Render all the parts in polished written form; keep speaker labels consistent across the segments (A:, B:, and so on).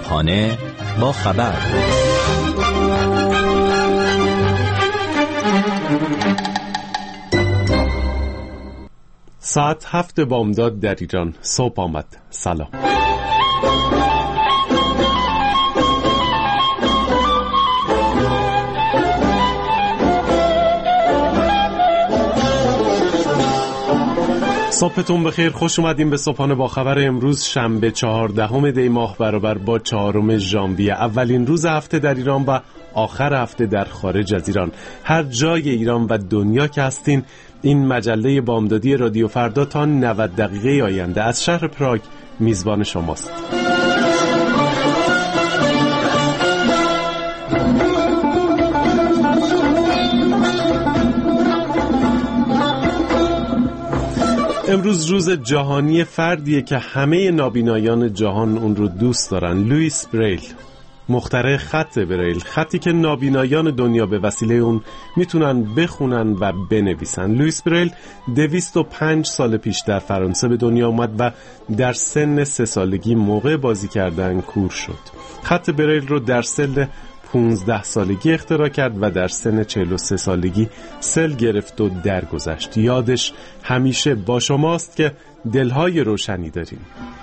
A: صبحانه با خبر.
B: ساعت 7 بامداد در ایران صبح آمد. سلام. صبحتون بخیر، خوش اومدیم به صبحانه با خبر. امروز شنبه 14 دی ماه برابر با 4 ژانویه، اولین روز هفته در ایران و آخر هفته در خارج از ایران. هر جای ایران و دنیا که هستین، این مجله بامدادی رادیو فردا تا 90 دقیقه آینده از شهر پراگ میزبان شماست. امروز روز جهانی فردیه که همه نابینایان جهان اون رو دوست دارن. لوئیس بریل، مخترع خط بریل، خطی که نابینایان دنیا به وسیله اون میتونن بخونن و بنویسن. لوئیس بریل 205 سال پیش در فرانسه به دنیا اومد و در سن 3 سالگی موقع بازی کردن کور شد. خط بریل رو در سن 15 سالگی اختراع کرد و در سن 43 سالگی سل گرفت و درگذشت. یادش همیشه با شماست که دلهای روشنی داریم.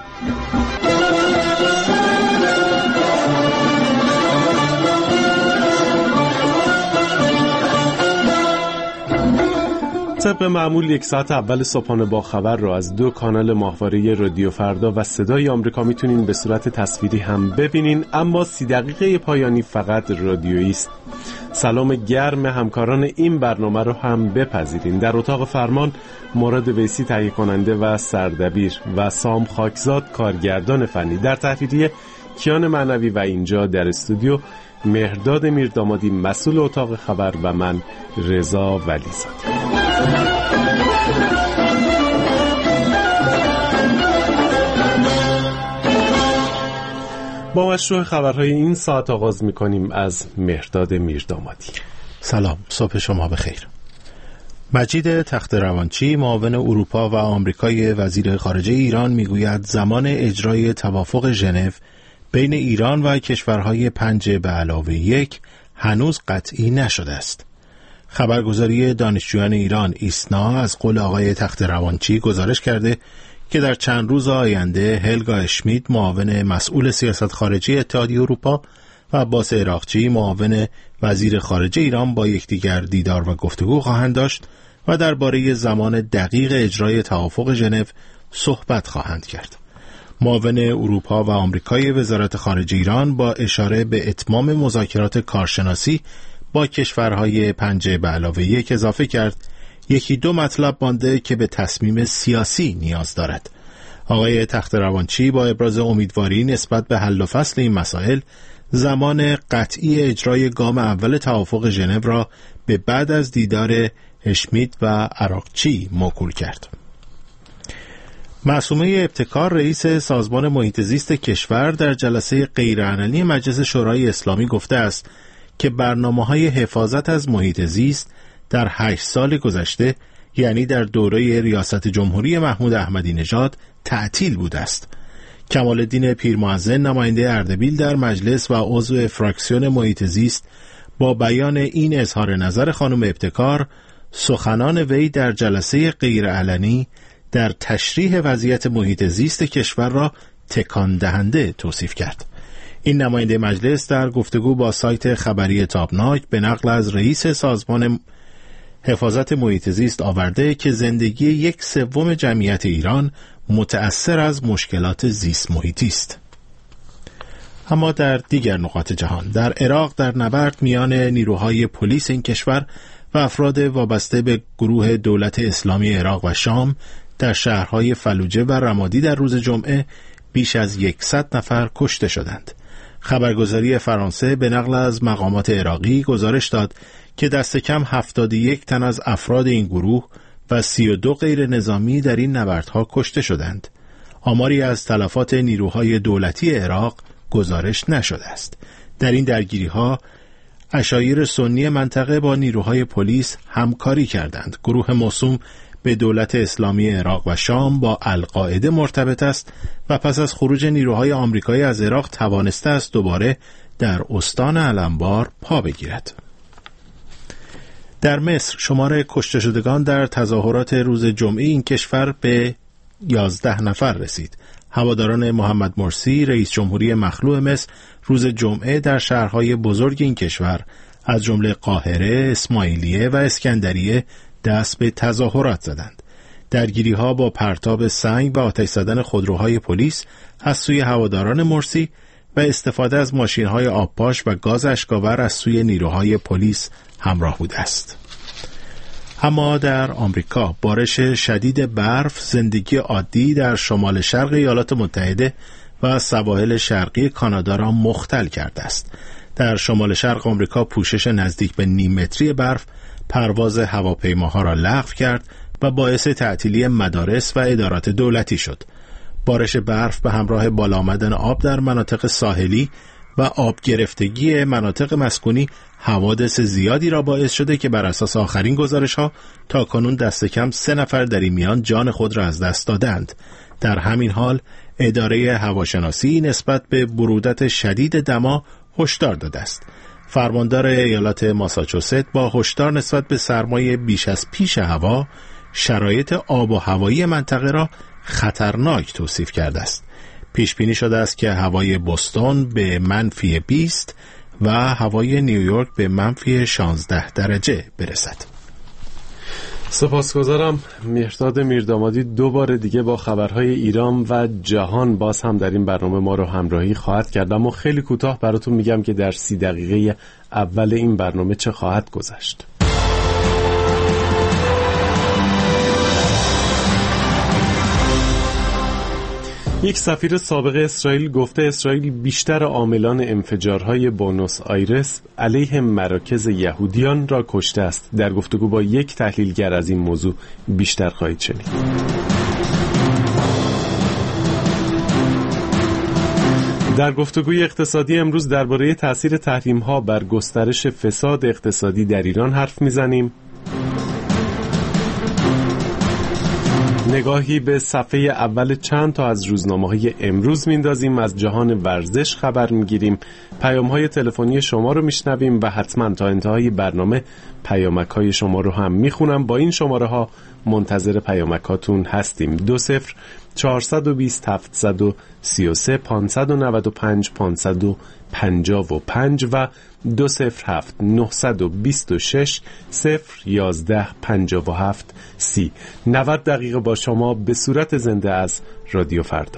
B: طبق معمول 1 ساعت اول صبحانه با خبر رو از 2 کانال ماهواره رادیو فردا و صدای آمریکا میتونین به صورت تصویری هم ببینین، اما 30 دقیقه پایانی فقط رادیویی است. سلام گرم همکاران این برنامه رو هم بپذیرین. در اتاق فرمان مراد ویسی تهیه کننده و سردبیر و سام خاکزاد کارگردان فنی، در تحریریه کیان معنوی و اینجا در استودیو مهرداد میردامادی مسئول اتاق خبر و من رضا ولیزاده. با مشروع خبرهای این ساعت آغاز می‌کنیم از مهرداد میردامادی.
C: سلام، صبح شما بخیر. مجید تخت‌روانچی، معاون اروپا و آمریکای وزیر خارجه ایران، میگوید زمان اجرای توافق ژنو بین ایران و کشورهای 5+1 هنوز قطعی نشده است. خبرگزاری دانشجویان ایران ایسنا از قول آقای تخت‌روانچی گزارش کرده که در چند روز آینده هلگا اشمیت، معاون مسئول سیاست خارجی اتحادیه اروپا، و عباس عراقچی، معاون وزیر خارجه ایران، با یکدیگر دیدار و گفتگو خواهند داشت و درباره زمان دقیق اجرای توافق ژنو صحبت خواهند کرد. معاون اروپا و آمریکای وزارت خارجه ایران با اشاره به اتمام مذاکرات کارشناسی با کشورهای 5+1 اضافه کرد 1-2 مطلب مانده که به تصمیم سیاسی نیاز دارد. آقای تخت‌روانچی با ابراز امیدواری نسبت به حل و فصل این مسائل، زمان قطعی اجرای گام اول توافق ژنو را به بعد از دیدار اشمیت و عراقچی موکول کرد. معصومه ابتکار، رئیس سازمان محیط زیست کشور، در جلسه غیرعلنی مجلس شورای اسلامی گفته است که برنامه‌های حفاظت از محیط زیست در 8 سال گذشته، یعنی در دوره ریاست جمهوری محمود احمدی نژاد، تعطیل بوده است. کمال‌الدین پیرمحزن، نماینده اردبیل در مجلس و عضو فراکسیون محیط زیست، با بیان این اظهار نظر خانم ابتکار، سخنان وی در جلسه غیرعلنی در تشریح وضعیت محیط زیست کشور را تکان دهنده توصیف کرد. این نماینده مجلس در گفتگو با سایت خبری تابناک به نقل از رئیس سازمان حفاظت محیط زیست آورده که زندگی 1/3 جمعیت ایران متأثر از مشکلات زیست محیطی است. اما در دیگر نقاط جهان، در عراق در نبرد میان نیروهای پلیس این کشور و افراد وابسته به گروه دولت اسلامی عراق و شام در شهرهای فلوجه و رمادی در روز جمعه بیش از 100 نفر کشته شدند. خبرگزاری فرانسه به نقل از مقامات عراقی گزارش داد که دست کم 71 تن از افراد این گروه و 32 غیر نظامی در این نبردها کشته شدند. آماری از تلفات نیروهای دولتی عراق گزارش نشده است. در این درگیری‌ها عشایر سنی منطقه با نیروهای پلیس همکاری کردند. گروه موسوم به دولت اسلامی عراق و شام با القاعده مرتبط است و پس از خروج نیروهای آمریکایی از عراق توانسته است دوباره در استان الانبار پا بگیرد. در مصر شمار کشته شدگان در تظاهرات روز جمعه این کشور به 11 نفر رسید. هواداران محمد مرسی رئیس جمهوری مخلوع مصر روز جمعه در شهرهای بزرگ این کشور از جمله قاهره، اسماعیلیه و اسکندریه دست به تظاهرات زدند. درگیری‌ها با پرتاب سنگ و آتش زدن خودروهای پلیس از سوی هواداران مرسی و استفاده از ماشین‌های آبپاش و گاز اشک‌آور از سوی نیروهای پلیس همراه بوده است. اما در آمریکا بارش شدید برف زندگی عادی در شمال شرق ایالات متحده و سواحل شرقی کانادا را مختل کرده است. در شمال شرق آمریکا پوشش نزدیک به نیم متری برف پرواز هواپیماها را لغو کرد و باعث تعطیلی مدارس و ادارات دولتی شد. بارش برف به همراه بالا آمدن آب در مناطق ساحلی و آب گرفتگی مناطق مسکونی حوادث زیادی را باعث شده که بر اساس آخرین گزارش‌ها تاکنون دست کم 3 نفر در این میان جان خود را از دست دادند. در همین حال اداره هواشناسی نسبت به برودت شدید دما هشدار داده است. فرماندار ایالات ماساچوست با هشدار نسبت به سرمای بیش از پیش هوا شرایط آب و هوایی منطقه را خطرناک توصیف کرده است. پیش بینی شده است که هوای بوستون به -20 و هوای نیویورک به -16 درجه برسد.
B: سپاسگزارم مهرداد میردامادی. 2 بار دیگه با خبرهای ایران و جهان باز هم در این برنامه ما رو همراهی خواهد کرد، اما خیلی کوتاه براتون میگم که در 30 دقیقه اول این برنامه چه خواهد گذشت. یک سفیر سابق اسرائیل گفته اسرائیل بیشتر عاملان انفجارهای بونوس آیرس علیه مراکز یهودیان را کشته است. در گفتگو با یک تحلیلگر از این موضوع بیشتر خواهید شنید. در گفتگوی اقتصادی امروز درباره تأثیر تحریم‌ها بر گسترش فساد اقتصادی در ایران حرف می‌زنیم. نگاهی به صفحه اول چند تا از روزنامه‌های امروز میندازیم، از جهان ورزش خبر میگیریم، پیام‌های تلفنی شما رو میشنویم و حتما تا انتهای برنامه پیامک‌های شما رو هم میخونم. با این شماره‌ها منتظر پیامک‌هاتون هستیم. 20 420 733 595 555 و 207 926 011 57 30. 90 دقیقه با شما به صورت زنده از رادیو فردا.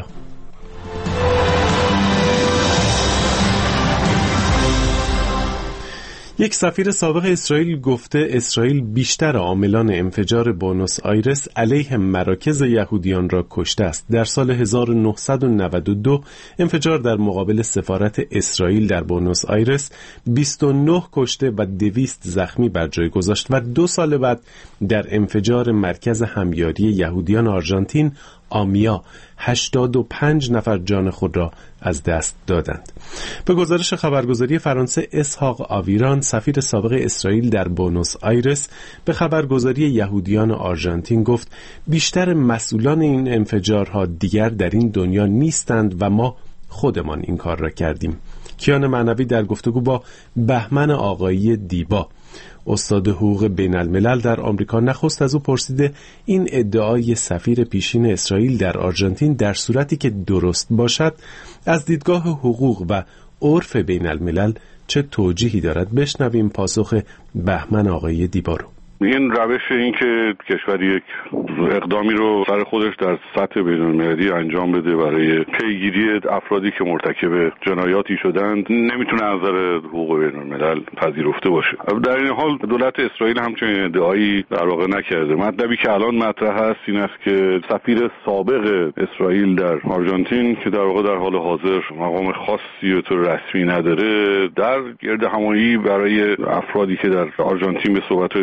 B: یک سفیر سابق اسرائیل گفته اسرائیل بیشتر عاملان انفجار بونوس آیرس علیه مراکز یهودیان را کشته است. در سال 1992 انفجار در مقابل سفارت اسرائیل در بونوس آیرس 29 کشته و 200 زخمی بر جای گذاشت و 2 سال بعد در انفجار مرکز همیاری یهودیان آرژانتین آمیا 85 نفر جان خود را از دست دادند. به گزارش خبرگزاری فرانسه اسحاق آویران سفیر سابق اسرائیل در بونوس آیرس به خبرگزاری یهودیان آرژانتین گفت بیشتر مسئولان این انفجارها دیگر در این دنیا نیستند و ما خودمان این کار را کردیم. کیان معنوی در گفتگو با بهمن آقایی دیبا استاد حقوق بین الملل در آمریکا نخست از او پرسیده این ادعای سفیر پیشین اسرائیل در آرژانتین در صورتی که درست باشد از دیدگاه حقوق و عرف بین الملل چه توجیهی دارد. بشنویم پاسخ بهمن آقایی دیبا رو.
D: این روش این که کشوری یک اقدامی رو سر خودش در سطح بین‌المللی انجام بده برای پیگیری افرادی که مرتکب جنایاتی شدند نمیتونه از نظر حقوق بین‌الملل پذیرفته باشه. در این حال دولت اسرائیل همچنین ادعایی در واقع نکرده. مطلبی که الان مطرح است این است که سفیر سابق اسرائیل در آرژانتین که در واقع در حال حاضر مقام خاصی به طور رسمی نداره در گرد همایی برای افرادی که در آرژانتین به صحبت‌های گوش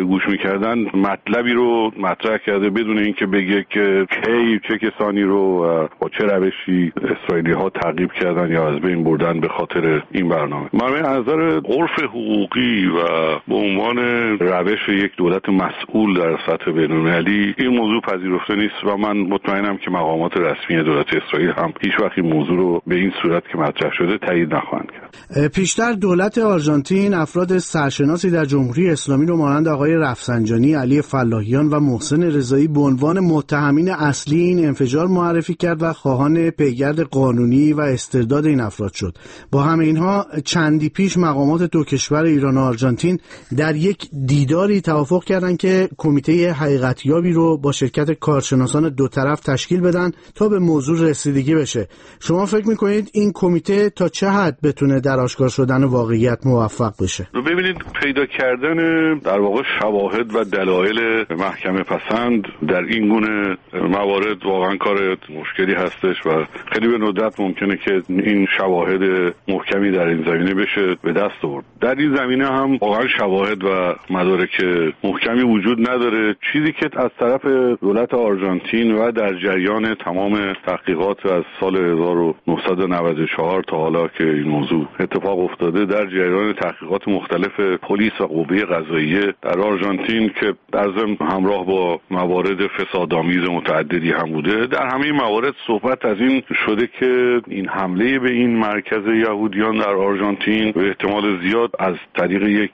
D: کردن مطلبی رو مطرح کرده بدون اینکه بگه که کی چه کسانی رو با چه روشی اسرائیلی‌ها تعقیب کردن یا از بین بردن به خاطر این برنامه. من از نظر عرف حقوقی و به عنوان روش یک دولت مسئول در سطح بین‌المللی این موضوع پذیرفته نیست و من مطمئنم که مقامات رسمی دولت اسرائیل هم هیچ وقت این موضوع رو به این صورت که مطرح شده تایید نخواهند کرد.
E: پیشتر دولت آرژانتین افراد سرشناسی در جمهوری اسلامی رو مانند آقای رفسنجانی، علی فلاحیان و محسن رضایی به عنوان متهمین اصلی این انفجار معرفی کرد و خواهان پیگرد قانونی و استرداد این افراد شد. با همه اینها چندی پیش مقامات دو کشور ایران و آرژانتین در یک دیداری توافق کردند که کمیته حقیقتیابی رو با شرکت کارشناسان دو طرف تشکیل بدن تا به موضوع رسیدگی بشه. شما فکر می‌کنید این کمیته تا چه حد بتونه در آشکار شدن واقعیت موفق بشه؟
D: ببینید، پیدا کردن در واقع شواهد و دلایل محکمه پسند در این گونه موارد واقعا کار مشکلی هستش و خیلی به ندرت ممکنه که این شواهد محکمی در این زمینه بشه به دست آورد. در این زمینه هم واقعا شواهد و مدارک محکمی وجود نداره. چیزی که از طرف دولت آرژانتین و در جریان تمام تحقیقات از سال 1994 تا حالا که این موضوع اتفاق افتاده، در جریان تحقیقات مختلف پلیس و قوه قضاییه در آرژانتین که در ضمن همراه با موارد فسادآمیز متعددی هم بوده، در همه موارد صحبت از این شده که این حمله به این مرکز یهودیان در آرژانتین به احتمال زیاد از طریق یک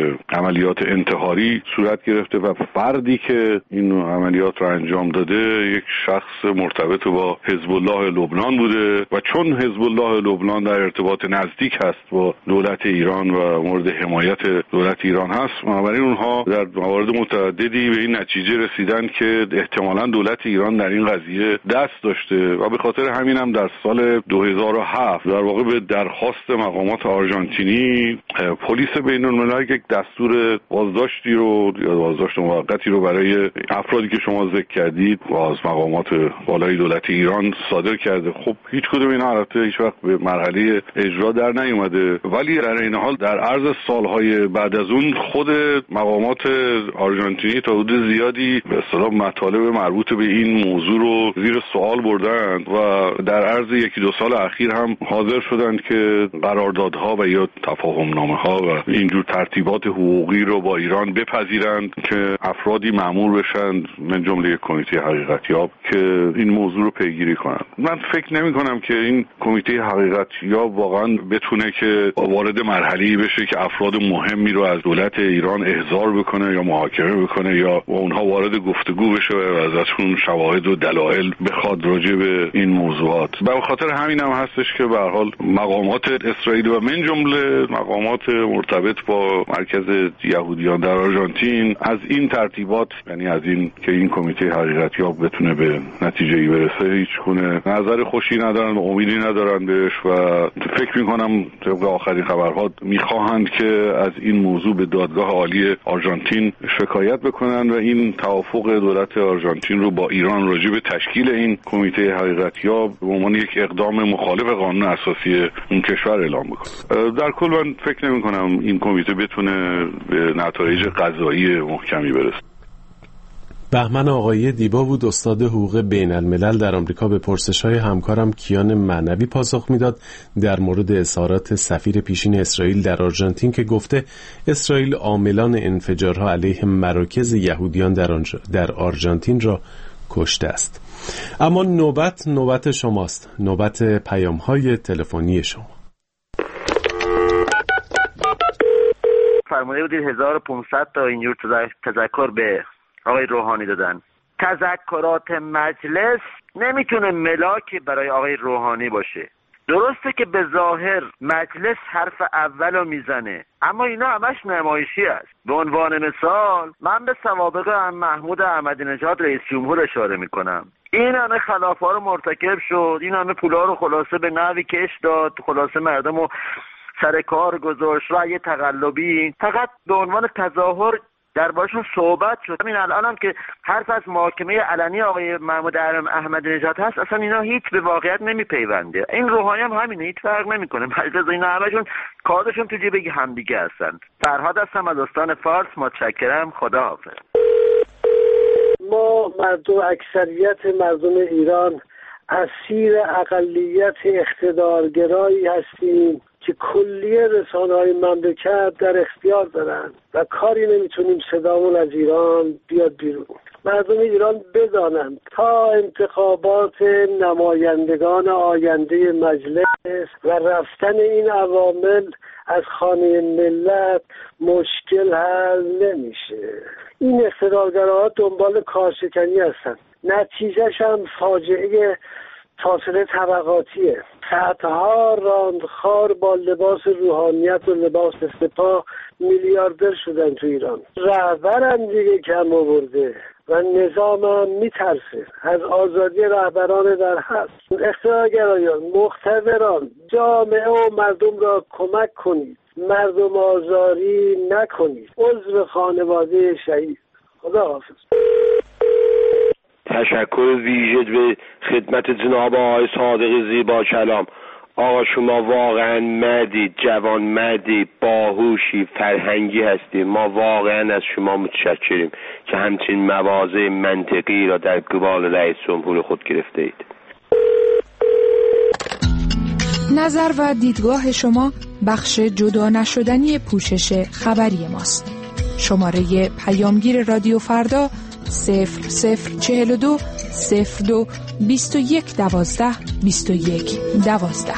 D: عملیات انتحاری صورت گرفته و فردی که این عملیات را انجام داده یک شخص مرتبط با حزب الله لبنان بوده و چون حزب الله لبنان در ارتباط نزدیک هست با دولت ایران و مورد حمایت دولت ایران هست، بنابراین اونها در موارد متعددی به این نتیجه رسیدن که احتمالاً دولت ایران در این قضیه دست داشته و به خاطر همین هم در سال 2007 در واقع به درخواست مقامات آرژانتینی پلیس بین‌المللی یک دستور بازداشتی رو یا بازداشت موقتی رو برای افرادی که شما ذکر کردید و از مقامات بالای دولت ایران صادر کرده. خب هیچ کدوم اینا البته هیچ وقت به مرحله اجرا در نیومده، ولی در این حال در عرض سالهای بعد از اون خود مقامات آرژانتینی تا حدود زیادی به اصطلاح مطالب مربوط به این موضوع رو زیر سوال بردند و در عرض یکی دو سال اخیر هم حاضر شدند که قراردادها و یا تفاهم‌نامه‌ها و اینجور ترتیبات حقوقی رو با ایران بپذیرند که افرادی مأمور بشن من جمله کمیته حقیقتیاب که این موضوع رو پیگیری کنند. من فکر نمی‌کنم که این کمیته حقیقتیاب واقعا بتونه که وارد مرحله‌ای بشه که افراد مهمی رو از دولت ایران احضار بکنه یا محاکمه بکنه یا با اونها وارد گفتگو بشه و ازشون شواهد و دلایل بخواد راجع به این موضوعات. به خاطر همین هم هستش که به هر حال مقامات اسرائیل و من جمله مقامات مرتبط با مرکز یهودیان در آرژانتین از این ترتیبات، یعنی از این که این کمیته حقیقتیاب بتونه به نتیجه‌ای برسه، هیچ گونه نظر خوشی ندارن و امیدی ندارن بهش و فکر می‌کنم طبق آخرین خبرها می‌خواهند که از این موضوع به دادگاه عالی آرژانتین شکایت بکنن و این توافق دولت آرژانتین رو با ایران راجع به تشکیل این کمیته حقیقتیاب به عنوان یک اقدام مخالف قانون اساسی اون کشور اعلام بکنه. در کل من فکر نمی‌کنم این کمیته بتونه به نتایج قضایی محکمی برسه.
B: بهمن آقایی دیبا بود، استاد حقوق بین الملل در آمریکا، به پرسش‌های همکارم کیان معنوی پاسخ میداد در مورد اظهارات سفیر پیشین اسرائیل در آرژانتین که گفته اسرائیل عاملان انفجارها علیه مراکز یهودیان در آرژانتین را کشته است. اما نوبت شماست، نوبت پیام‌های تلفنی شما.
F: فرموده بودید 1500 تا اینجور تذکر به آقای روحانی دادن. تذکرات مجلس نمیتونه ملاکی برای آقای روحانی باشه. درسته که به ظاهر مجلس حرف اولو میزنه، اما اینا همش نمایشی است. به عنوان مثال من به سوابق محمود احمدی نژاد رئیس جمهور اشاره میکنم. این همه خلافا رو مرتکب شد، این همه پولا رو خلاصه به نحوی کش داد، خلاصه مردمو سر کار گذاشت، رأی تقلبی، فقط به عنوان تظاهر دربارشون صحبت شد. همین الانم که حرف از محاکمه علنی آقای محمود احمدی نژاد هست، اصلا اینا هیچ به واقعیت نمیپیونده. این روحانی هم همینه، هیچ فرق نمیکنه. مجلس اینا همشون کارشون تو جیب همدیگه هستن. فرهاد هستم از استان فارس، متشکرم، خداحافظ.
G: ما اکثریت مردم ایران اسیر اقلیت اقتدارگرایی هستیم که کلیه رسانه‌های مملکت در اختیار دارن و کاری نمیتونیم صدامون از ایران بیاد بیرون. مردم ایران بدانند تا انتخابات نمایندگان آینده مجلس و رفتن این عوامل از خانه ملت مشکل حل نمیشه. این اقتدارگراها دنبال کارشکنی هستن، نتیجهش هم فاجعه فاصله طبقاتیه. صدها راندخار با لباس روحانیت و لباس سپاه میلیاردر شدن تو ایران. رهبرم دیگه کم آورده و نظامم میترسه از آزادی رهبران در هست. اقتدارگرایان، مقتدران، جامعه و مردم را کمک کنید، مردم آزاری نکنید. عضو خانواده شهید. خداحافظ.
H: تشکر ویژه به خدمت جناب آقای صادق زیبا کلام. آقا شما واقعا مردی، جوان مردی، باهوشی، فرهنگی هستی. ما واقعا از شما متشکریم که همچین مواضع منطقی را در قبال رئیس جمهور خود گرفته اید.
I: نظر و دیدگاه شما بخش جدا نشدنی پوشش خبری ماست. شماره پیامگیر رادیو فردا 0042 02 21 12 21 12.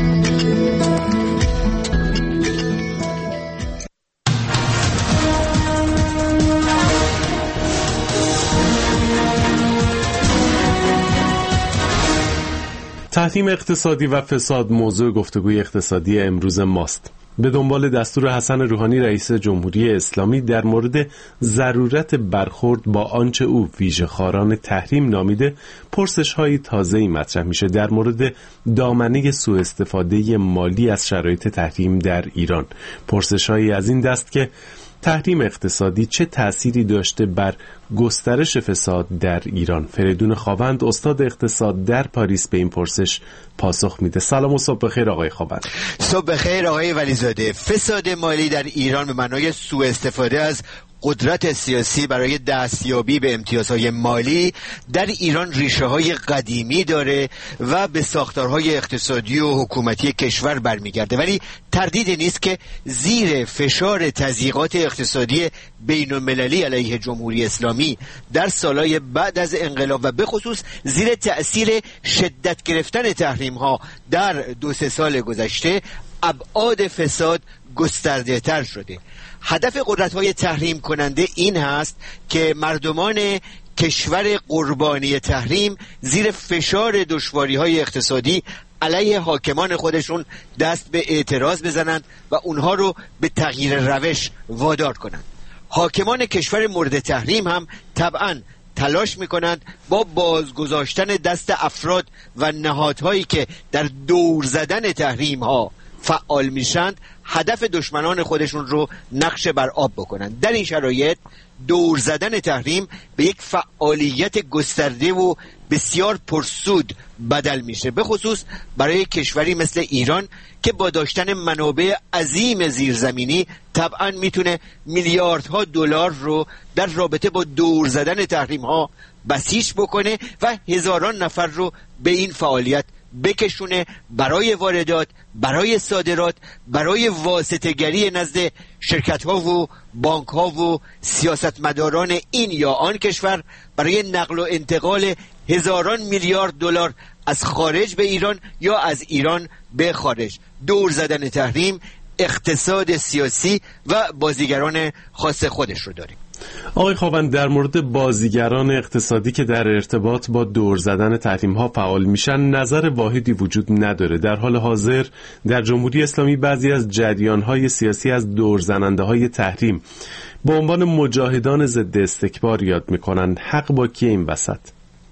B: تحریم اقتصادی و فساد موضوع گفتگوی اقتصادی امروز ماست. به دنبال دستور حسن روحانی رئیس جمهوری اسلامی در مورد ضرورت برخورد با آنچه او ویژه‌خواران تحریم نامیده، پرسش‌های تازه‌ای مطرح میشه در مورد دامنه سوء استفاده مالی از شرایط تحریم در ایران. پرسش‌هایی از این دست که تحریم اقتصادی چه تأثیری داشته بر گسترش فساد در ایران؟ فریدون خاوند، استاد اقتصاد در پاریس، به این پرسش پاسخ میده. سلام و صبح بخیر آقای خاوند.
J: صبح بخیر آقای ولیزاده. فساد مالی در ایران به معنای سوء استفاده از قدرت سیاسی برای دستیابی به امتیازهای مالی در ایران ریشه های قدیمی داره و به ساختارهای اقتصادی و حکومتی کشور برمیگرده، ولی تردیدی نیست که زیر فشار تضییقات اقتصادی بین المللی علیه جمهوری اسلامی در سالهای بعد از انقلاب و به خصوص زیر تأثیر شدت گرفتن تحریم ها در 2-3 سال گذشته ابعاد فساد گسترده تر شده. هدف قدرت‌های تحریم کننده این هست که مردمان کشور قربانی تحریم زیر فشار دشواری‌های اقتصادی علیه حاکمان خودشون دست به اعتراض بزنند و اونها رو به تغییر روش وادار کنند. حاکمان کشور مورد تحریم هم طبعاً تلاش میکنند با بازگذاشتن دست افراد و نهادهایی که در دور زدن تحریم ها فعال میشند هدف دشمنان خودشون رو نقش بر آب بکنند. در این شرایط دور زدن تحریم به یک فعالیت گسترده و بسیار پرسود بدل میشه، به خصوص برای کشوری مثل ایران که با داشتن منابع عظیم زیرزمینی طبعا میتونه میلیاردها دلار رو در رابطه با دور زدن تحریم ها بسیج بکنه و هزاران نفر رو به این فعالیت بکشونه برای واردات، برای صادرات، برای واسطه‌گری نزد شرکت‌ها و بانک‌ها و سیاستمداران این یا آن کشور برای نقل و انتقال هزاران میلیارد دلار از خارج به ایران یا از ایران به خارج. دور زدن تحریم اقتصاد سیاسی و بازیگران خاص خودش رو داریم.
B: آقای خاوند، در مورد بازیگران اقتصادی که در ارتباط با دور زدن تحریم ها فعال میشن نظر واحدی وجود نداره. در حال حاضر در جمهوری اسلامی بعضی از جریان های سیاسی از دور زننده های تحریم به عنوان مجاهدان ضد استکبار یاد میکنن. حق با کی این وسط؟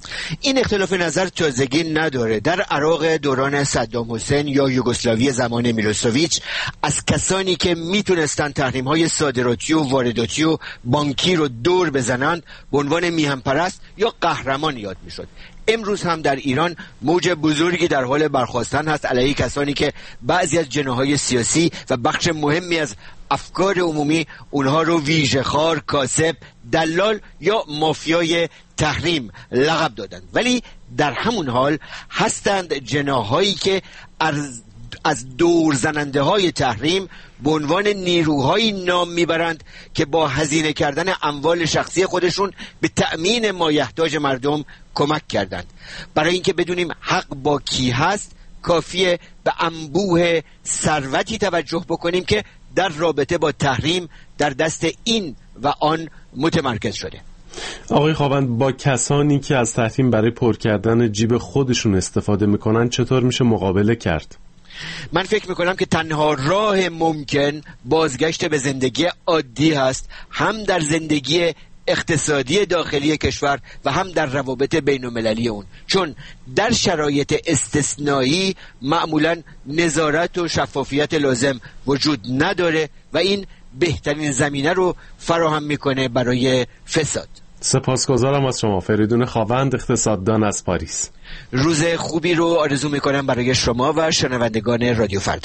J: این اختلاف نظر تازگی نداره. در عراق دوران صدام حسین یا یوگسلاوی زمان میلوسوویچ از کسانی که میتونستن تحریم‌های صادراتی و وارداتی و بانکی رو دور بزنند به عنوان میهن‌پرست یا قهرمان یاد میشد. امروز هم در ایران موج بزرگی در حال برخاستن هست علیه کسانی که بعضی از جناح‌های سیاسی و بخش مهمی از افکار عمومی اونها رو ویژه‌خوار، کاسب، دلال یا مافیای تحریم لقب دادند، ولی در همون حال هستند جناح‌هایی که از دور زننده های تحریم به عنوان نیروهایی نام میبرند که با هزینه کردن اموال شخصی خودشون به تأمین مایحتاج مردم کمک کردند. برای اینکه بدونیم حق با کی هست کافیه به انبوه ثروتی توجه بکنیم که در رابطه با تحریم در دست این و آن متمرکز شده.
B: آقای خاوند، با کسانی که از تحریم برای پر کردن جیب خودشون استفاده میکنن چطور میشه مقابله کرد؟
J: من فکر میکنم که تنها راه ممکن بازگشت به زندگی عادی هست، هم در زندگی اقتصادی داخلی کشور و هم در روابط بین المللی اون، چون در شرایط استثنایی معمولا نظارت و شفافیت لازم وجود نداره و این بهترین زمینه رو فراهم میکنه برای فساد.
B: سپاسگزارم از شما. فریدون خاوند، اقتصاددان از پاریس.
J: روز خوبی رو آرزو میکنم برای شما و شنوندگان رادیو فردا.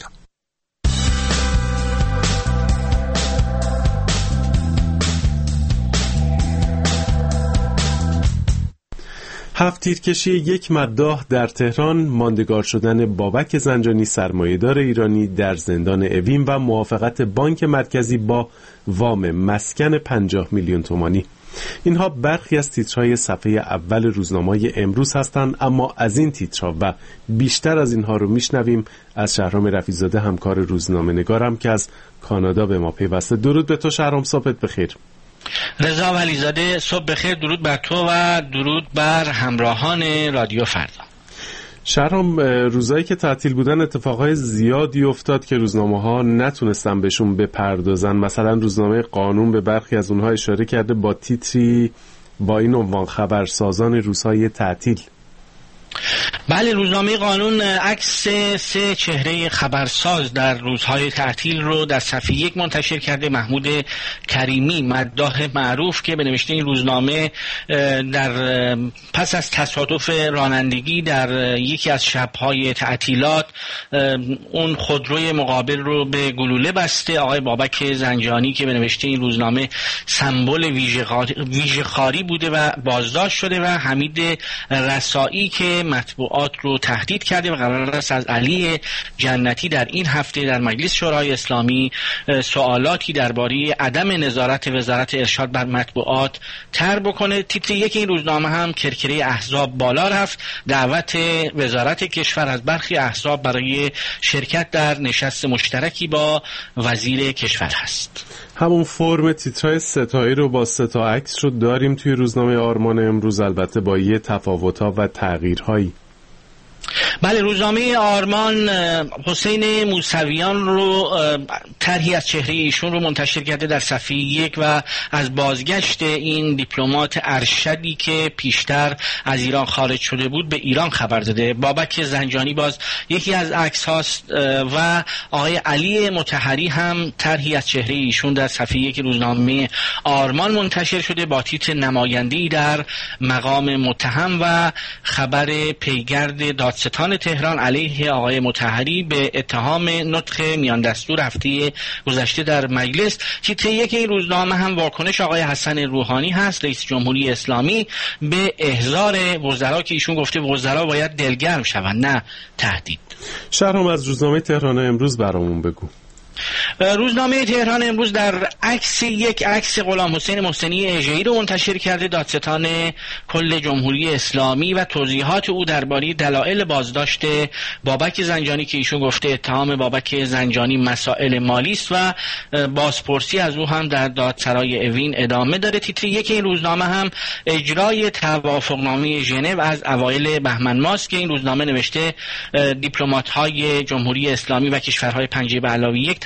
B: هفت تیرکشی یک مداح در تهران، ماندگار شدن بابک زنجانی سرمایه‌دار ایرانی در زندان اوین و موافقت بانک مرکزی با وام مسکن 50 میلیون تومانی. اینها برخی از تیترهای صفحه اول روزنامه‌های امروز هستند، اما از این تیترها و بیشتر از اینها رو میشنویم از شهرام رفیع‌زاده، همکار روزنامه نگارم که از کانادا به ما پیوسته. درود به تو شهرام، صبحت بخیر.
K: رضا ولیزاده، صبح بخیر. درود بر تو و درود بر همراهان رادیو فردا.
B: شهرام، روزایی که تعطیل بودن اتفاقای زیادی افتاد که روزنامه‌ها نتونستن بهشون بپردازن. مثلا روزنامه قانون به برخی از اونها اشاره کرده با تیتری با این عنوان: خبرسازان روزهای تعطیل.
K: بله، روزنامه قانون عکس سه چهره خبرساز در روزهای تعطیل رو در صفحه 1 منتشر کرده. محمود کریمی، مداح معروف که به نوشته این روزنامه در پس از تصادف رانندگی در یکی از شب‌های تعطیلات اون خودروی مقابل رو به گلوله بسته. آقای بابک زنجانی که به نوشته این روزنامه سمبل ویژه‌خواری بوده و بازداشت شده، و حمید رسایی که مطبوعات رو تهدید کرده و قرار است از علی جنتی در این هفته در مجلس شورای اسلامی سوالاتی درباره عدم نظارت وزارت ارشاد بر مطبوعات طرح بکنه. تیتر 1 این روزنامه هم کرکره احزاب بالا رفت. دعوت وزارت کشور از برخی احزاب برای شرکت در نشست مشترکی با وزیر کشور هست.
B: همون فرم تیترهای ستایی رو با 3 تا عکس رو داریم توی روزنامه آرمان امروز، البته با یه تفاوت‌ها و تغییرهایی.
K: بله، روزنامه آرمان حسین موسویان رو طرحی از چهره ایشون رو منتشر کرده در صفحه 1 و از بازگشت این دیپلمات ارشدی که پیشتر از ایران خارج شده بود به ایران خبر داده. بابک زنجانی باز یکی از عکس هاست و آقای علی مطهری هم طرحی از چهره ایشون در صفحه 1 روزنامه آرمان منتشر شده با تیتر نماینده‌ای در مقام متهم و خبر پیگرد دادستان تهران علیه آقای مطهری به اتهام نطق میان دستور هفته گذشته در مجلس. تیتر 1 این روزنامه هم واکنش آقای حسن روحانی هست، رئیس جمهوری اسلامی، به احضار وزرا که ایشون گفته وزرا باید دلگرم شوند نه تهدید.
B: شهرام، از روزنامه تهران امروز برامون بگو.
K: روزنامه تهران امروز در عکس 1 عکس غلام حسین محسنی اژه‌ای رو منتشر کرده، دادستان کل جمهوری اسلامی، و توضیحات او درباره دلایل بازداشت بابک زنجانی که ایشون گفته اتهام بابک زنجانی مسائل مالی است و بازپرسی از او هم در دادسرای اوین ادامه داره. تیتر 1 این روزنامه هم اجرای توافقنامه ژنو از اوایل بهمن ماست که این روزنامه نوشته دیپلمات‌های جمهوری اسلامی و کشورهای پنجه به علاوه 1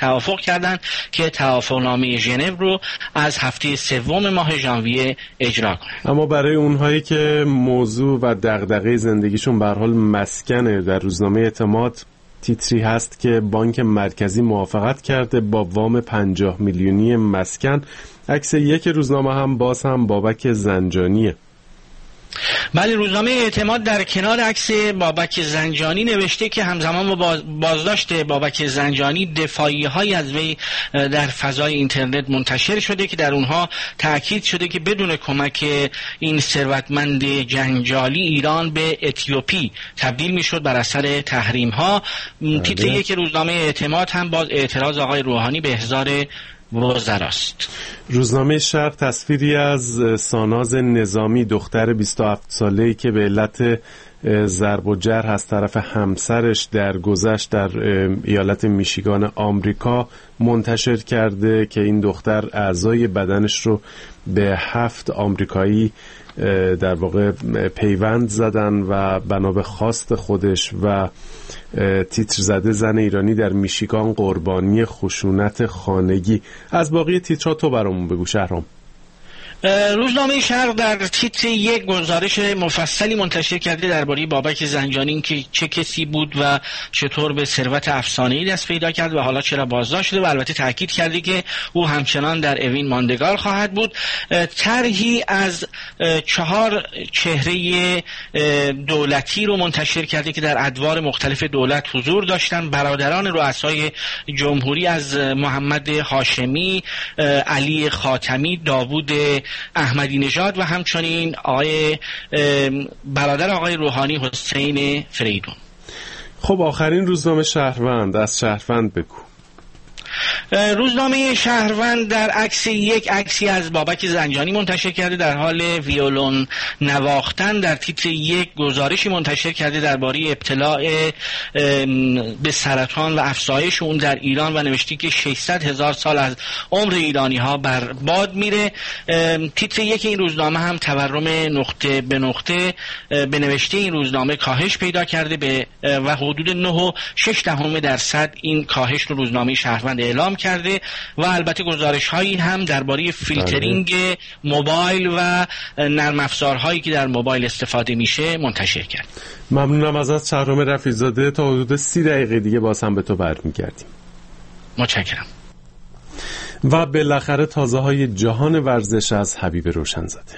K: توافق کردند که توافقنامه ژنو رو از هفته سوم ماه ژانویه اجرا کنند.
B: اما برای اونهایی که موضوع و دغدغه زندگیشون به هر حال مسکنه، در روزنامه اعتماد تیتری هست که بانک مرکزی موافقت کرده با وام 50 میلیونی مسکن. عکس یک روزنامه هم باز هم بابک زنجانیه.
K: بله، روزنامه اعتماد در کنار عکس بابک زنجانی نوشته که همزمان با بازداشت بابک زنجانی دفاعیه‌هایی از وی در فضای اینترنت منتشر شده که در اونها تأکید شده که بدون کمک این ثروتمند جنجالی ایران به اتیوپی تبدیل میشد بر اثر تحریم‌ها. تیتر یک روزنامه اعتماد هم باز اعتراض آقای روحانی به احضار وزراست.
B: روزنامه شرق تصویری از ساناز نظامی، دختر 27 ساله‌ای که به علت ضرب و جرح از طرف همسرش درگذشت در ایالت میشیگان آمریکا منتشر کرده که این دختر اعضای بدنش رو به 7 آمریکایی در واقع پیوند زدن و بنا به خواست خودش و تیتر زده زن ایرانی در میشیگان قربانی خشونت خانگی. از باقی تیترها تو برامون بگو شهرام.
K: روزنامه شرق در تیتر یک گزارش مفصلی منتشر کرده درباره بابک زنجانی که چه کسی بود و چطور به ثروت افسانه‌ای دست پیدا کرد و حالا چرا بازداشت شده و البته تاکید کرده که او همچنان در اوین ماندگار خواهد بود. طرحی از 4 چهره دولتی رو منتشر کرده که در ادوار مختلف دولت حضور داشتن. برادران رؤسای جمهوری از محمد هاشمی، علی خاتمی، داوود احمدی نژاد و همچنین برادر آقای روحانی حسین فریدون.
B: خب آخرین روزنامه شهروند، از شهروند بگو.
K: روزنامه شهروند در عکس یک عکسی از بابک زنجانی منتشر کرده در حال ویولون نواختن. در تیتر یک گزارشی منتشر کرده درباره ابتلاع به سرطان و افزایش اون در ایران و نوشته که 600,000 سال از عمر ایرانی ها بر باد میره. تیتر یک این روزنامه هم تورم نقطه به نقطه به نوشته این روزنامه کاهش پیدا کرده و حدود 9.6% این کاهش رو روزنامه شهروند اعلام کرده و البته گزارش هایی هم درباره فیلترینگ موبایل و نرم افزارهایی که در موبایل استفاده میشه منتشر کرد.
B: ممنونم ازت شهرام رفیع‌زاده. تا حدود 30 دقیقه دیگه باز هم به تو برمیگردیم.
K: متشکرم.
B: و بالاخره تازه های جهان ورزش از حبیب روشنزاده.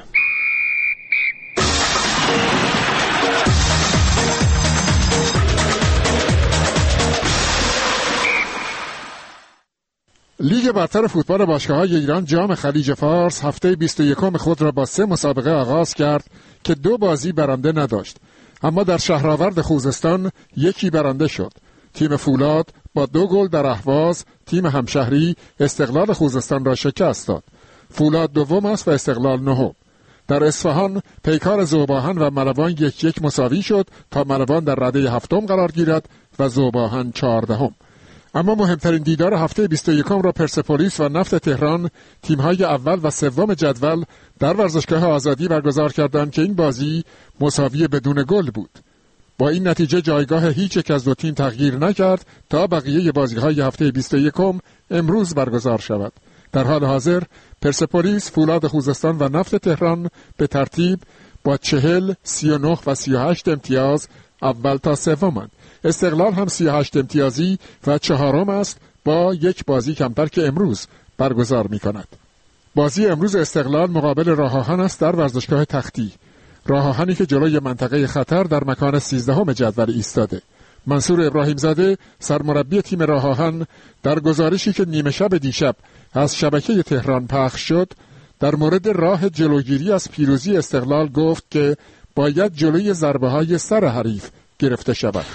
L: لیگ برتر فوتبال باشگاه‌های ایران جام خلیج فارس هفته 21 خود را با 3 مسابقه آغاز کرد که 2 بازی برنده نداشت، اما در شهرآورد خوزستان 1 برنده شد. تیم فولاد با 2 گل در اهواز تیم همشهری استقلال خوزستان را شکست داد. فولاد دوم است و استقلال نهم. در اصفهان پیکار ذوباهن و ملوان 1-1 مساوی شد تا ملوان در رده 7 قرار گیرد و ذوباهن 14. اما مهمترین دیدار هفته 21 را پرسپولیس و نفت تهران، تیم‌های اول و سوم جدول، در ورزشگاه آزادی برگزار کردند که این بازی مساوی بدون گل بود. با این نتیجه جایگاه هیچ یک از 2 تیم تغییر نکرد تا بقیه بازی‌های هفته 21 امروز برگزار شود. در حال حاضر پرسپولیس، فولاد خوزستان و نفت تهران به ترتیب با 40, 39 و 38 امتیاز اول تا سومند. استقلال هم 38 امتیازی و 4م است با 1 بازی کمتر که امروز برگزار می کند. بازی امروز استقلال مقابل راه آهن است در ورزشگاه تختی. راه آهنی که جلوی منطقه خطر در مکان 13 جدول ایستاده. منصور ابراهیم زاده سرمربی تیم راه آهن در گزارشی که نیمه شب دیشب از شبکه تهران پخش شد در مورد راه جلوگیری از پیروزی استقلال گفت که باید جلوی ضربه‌های سر حریف گرفته شود.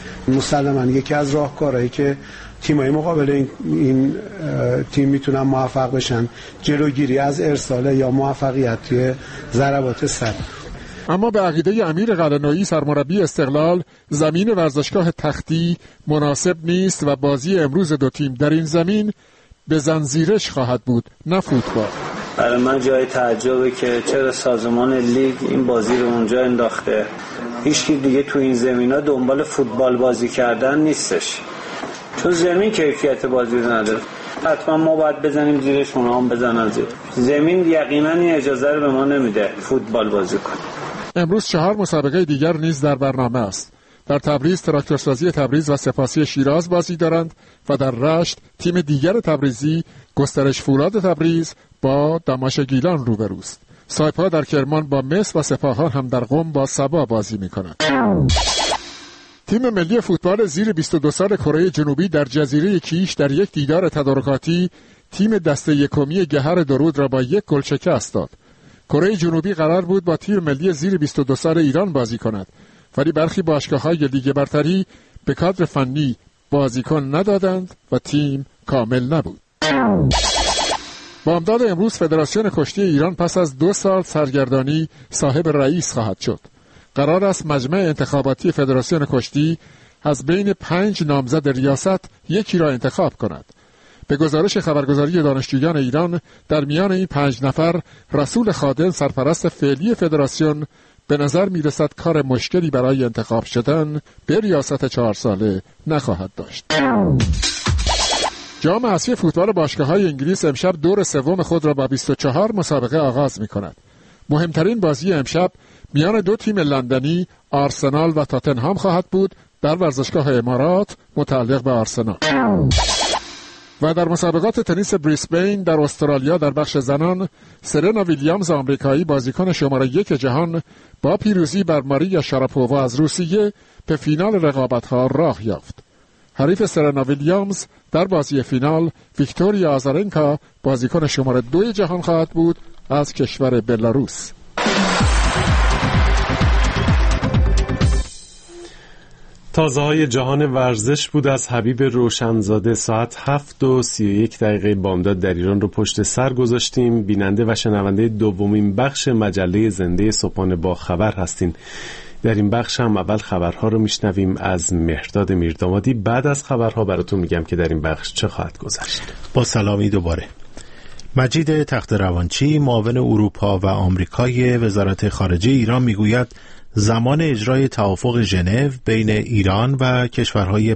M: مسلماً یکی از راهکارهایی که تیم‌های مقابل این تیم میتونن موفق بشن جلوگیری از ارسال یا موفقیت توی ضربات سر.
L: اما به عقیده امیر قلعه‌نویی سرمربی استقلال زمین ورزشگاه تختی مناسب نیست و بازی امروز 2 تیم در این زمین به زنزیرش خواهد بود نه فوتبال.
N: برای من جای تعجبه که چرا سازمان لیگ این بازی رو اونجا انداخته. هیچکی دیگه تو این زمینا دنبال فوتبال بازی کردن نیستش. چون زمین کیفیت بازی رو نداره. حتما ما باید بزنیم زیر، شما هم بزنن زیر. زمین یقینا این اجازه رو به ما نمیده فوتبال بازی کنیم.
L: امروز 4 مسابقه دیگر نیز در برنامه است. در تبریز تراکتورسازی تبریز و سپاسی شیراز بازی دارند و در رشت تیم دیگر تبریزی گسترش فولاد تبریز با دماش گیلان روبروست. سایپا در کرمان با مس و سپاهان هم در قم با سبا بازی می‌کنند. تیم ملی فوتبال زیر 22 سال کره جنوبی در جزیره کیش در یک دیدار تدارکاتی تیم دسته یکمی گهر درود را با 1 گل شکست داد. کره جنوبی قرار بود با تیم ملی زیر 22 سال ایران بازی کند، ولی برخی باشگاه‌های لیگ برتری به کادر فنی بازیکن ندادند و تیم کامل نبود. بامداد امروز فدراسیون کشتی ایران پس از 2 سال سرگردانی صاحب رئیس خواهد شد. قرار است مجمع انتخاباتی فدراسیون کشتی از بین 5 نامزد ریاست یکی را انتخاب کند. به گزارش خبرگزاری دانشجویان ایران، در میان این 5 نفر رسول خادم سرپرست فعلی فدراسیون به نظر میرسد کار مشکلی برای انتخاب شدن به ریاست 4 ساله نخواهد داشت. جام اسیای فوتبال باشگاه‌های انگلیس امشب دور سوم خود را با 24 مسابقه آغاز می‌کند. مهمترین بازی امشب میان 2 تیم لندنی آرسنال و تاتنهام خواهد بود در ورزشگاه امارات متعلق به آرسنال. و در مسابقات تنیس بریسبین در استرالیا در بخش زنان، سرنا ویلیامز آمریکایی بازیکن شماره 1 جهان با پیروزی بر ماریا شاراپووا از روسیه به فینال رقابت‌ها راه یافت. حریف سرنا ویلیامز در بازی فینال ویکتوریا آزارنکا بازیکن شماره 2 جهان خواهد بود از کشور بلاروس.
B: تازه‌های جهان ورزش بود از حبیب روشنزاده. ساعت 7:31 بامداد در ایران رو پشت سر گذاشتیم. بیننده و شنونده دومین بخش مجله زنده صبحانه با خبر هستین. در این بخش هم اول خبرها رو میشنویم از مهرداد میردامادی. بعد از خبرها براتون میگم که در این بخش چه خواهد گذشت.
C: با سلامی دوباره. مجید تخت روانچی، معاون اروپا و آمریکای وزارت خارجه ایران میگوید زمان اجرای توافق ژنو بین ایران و کشورهای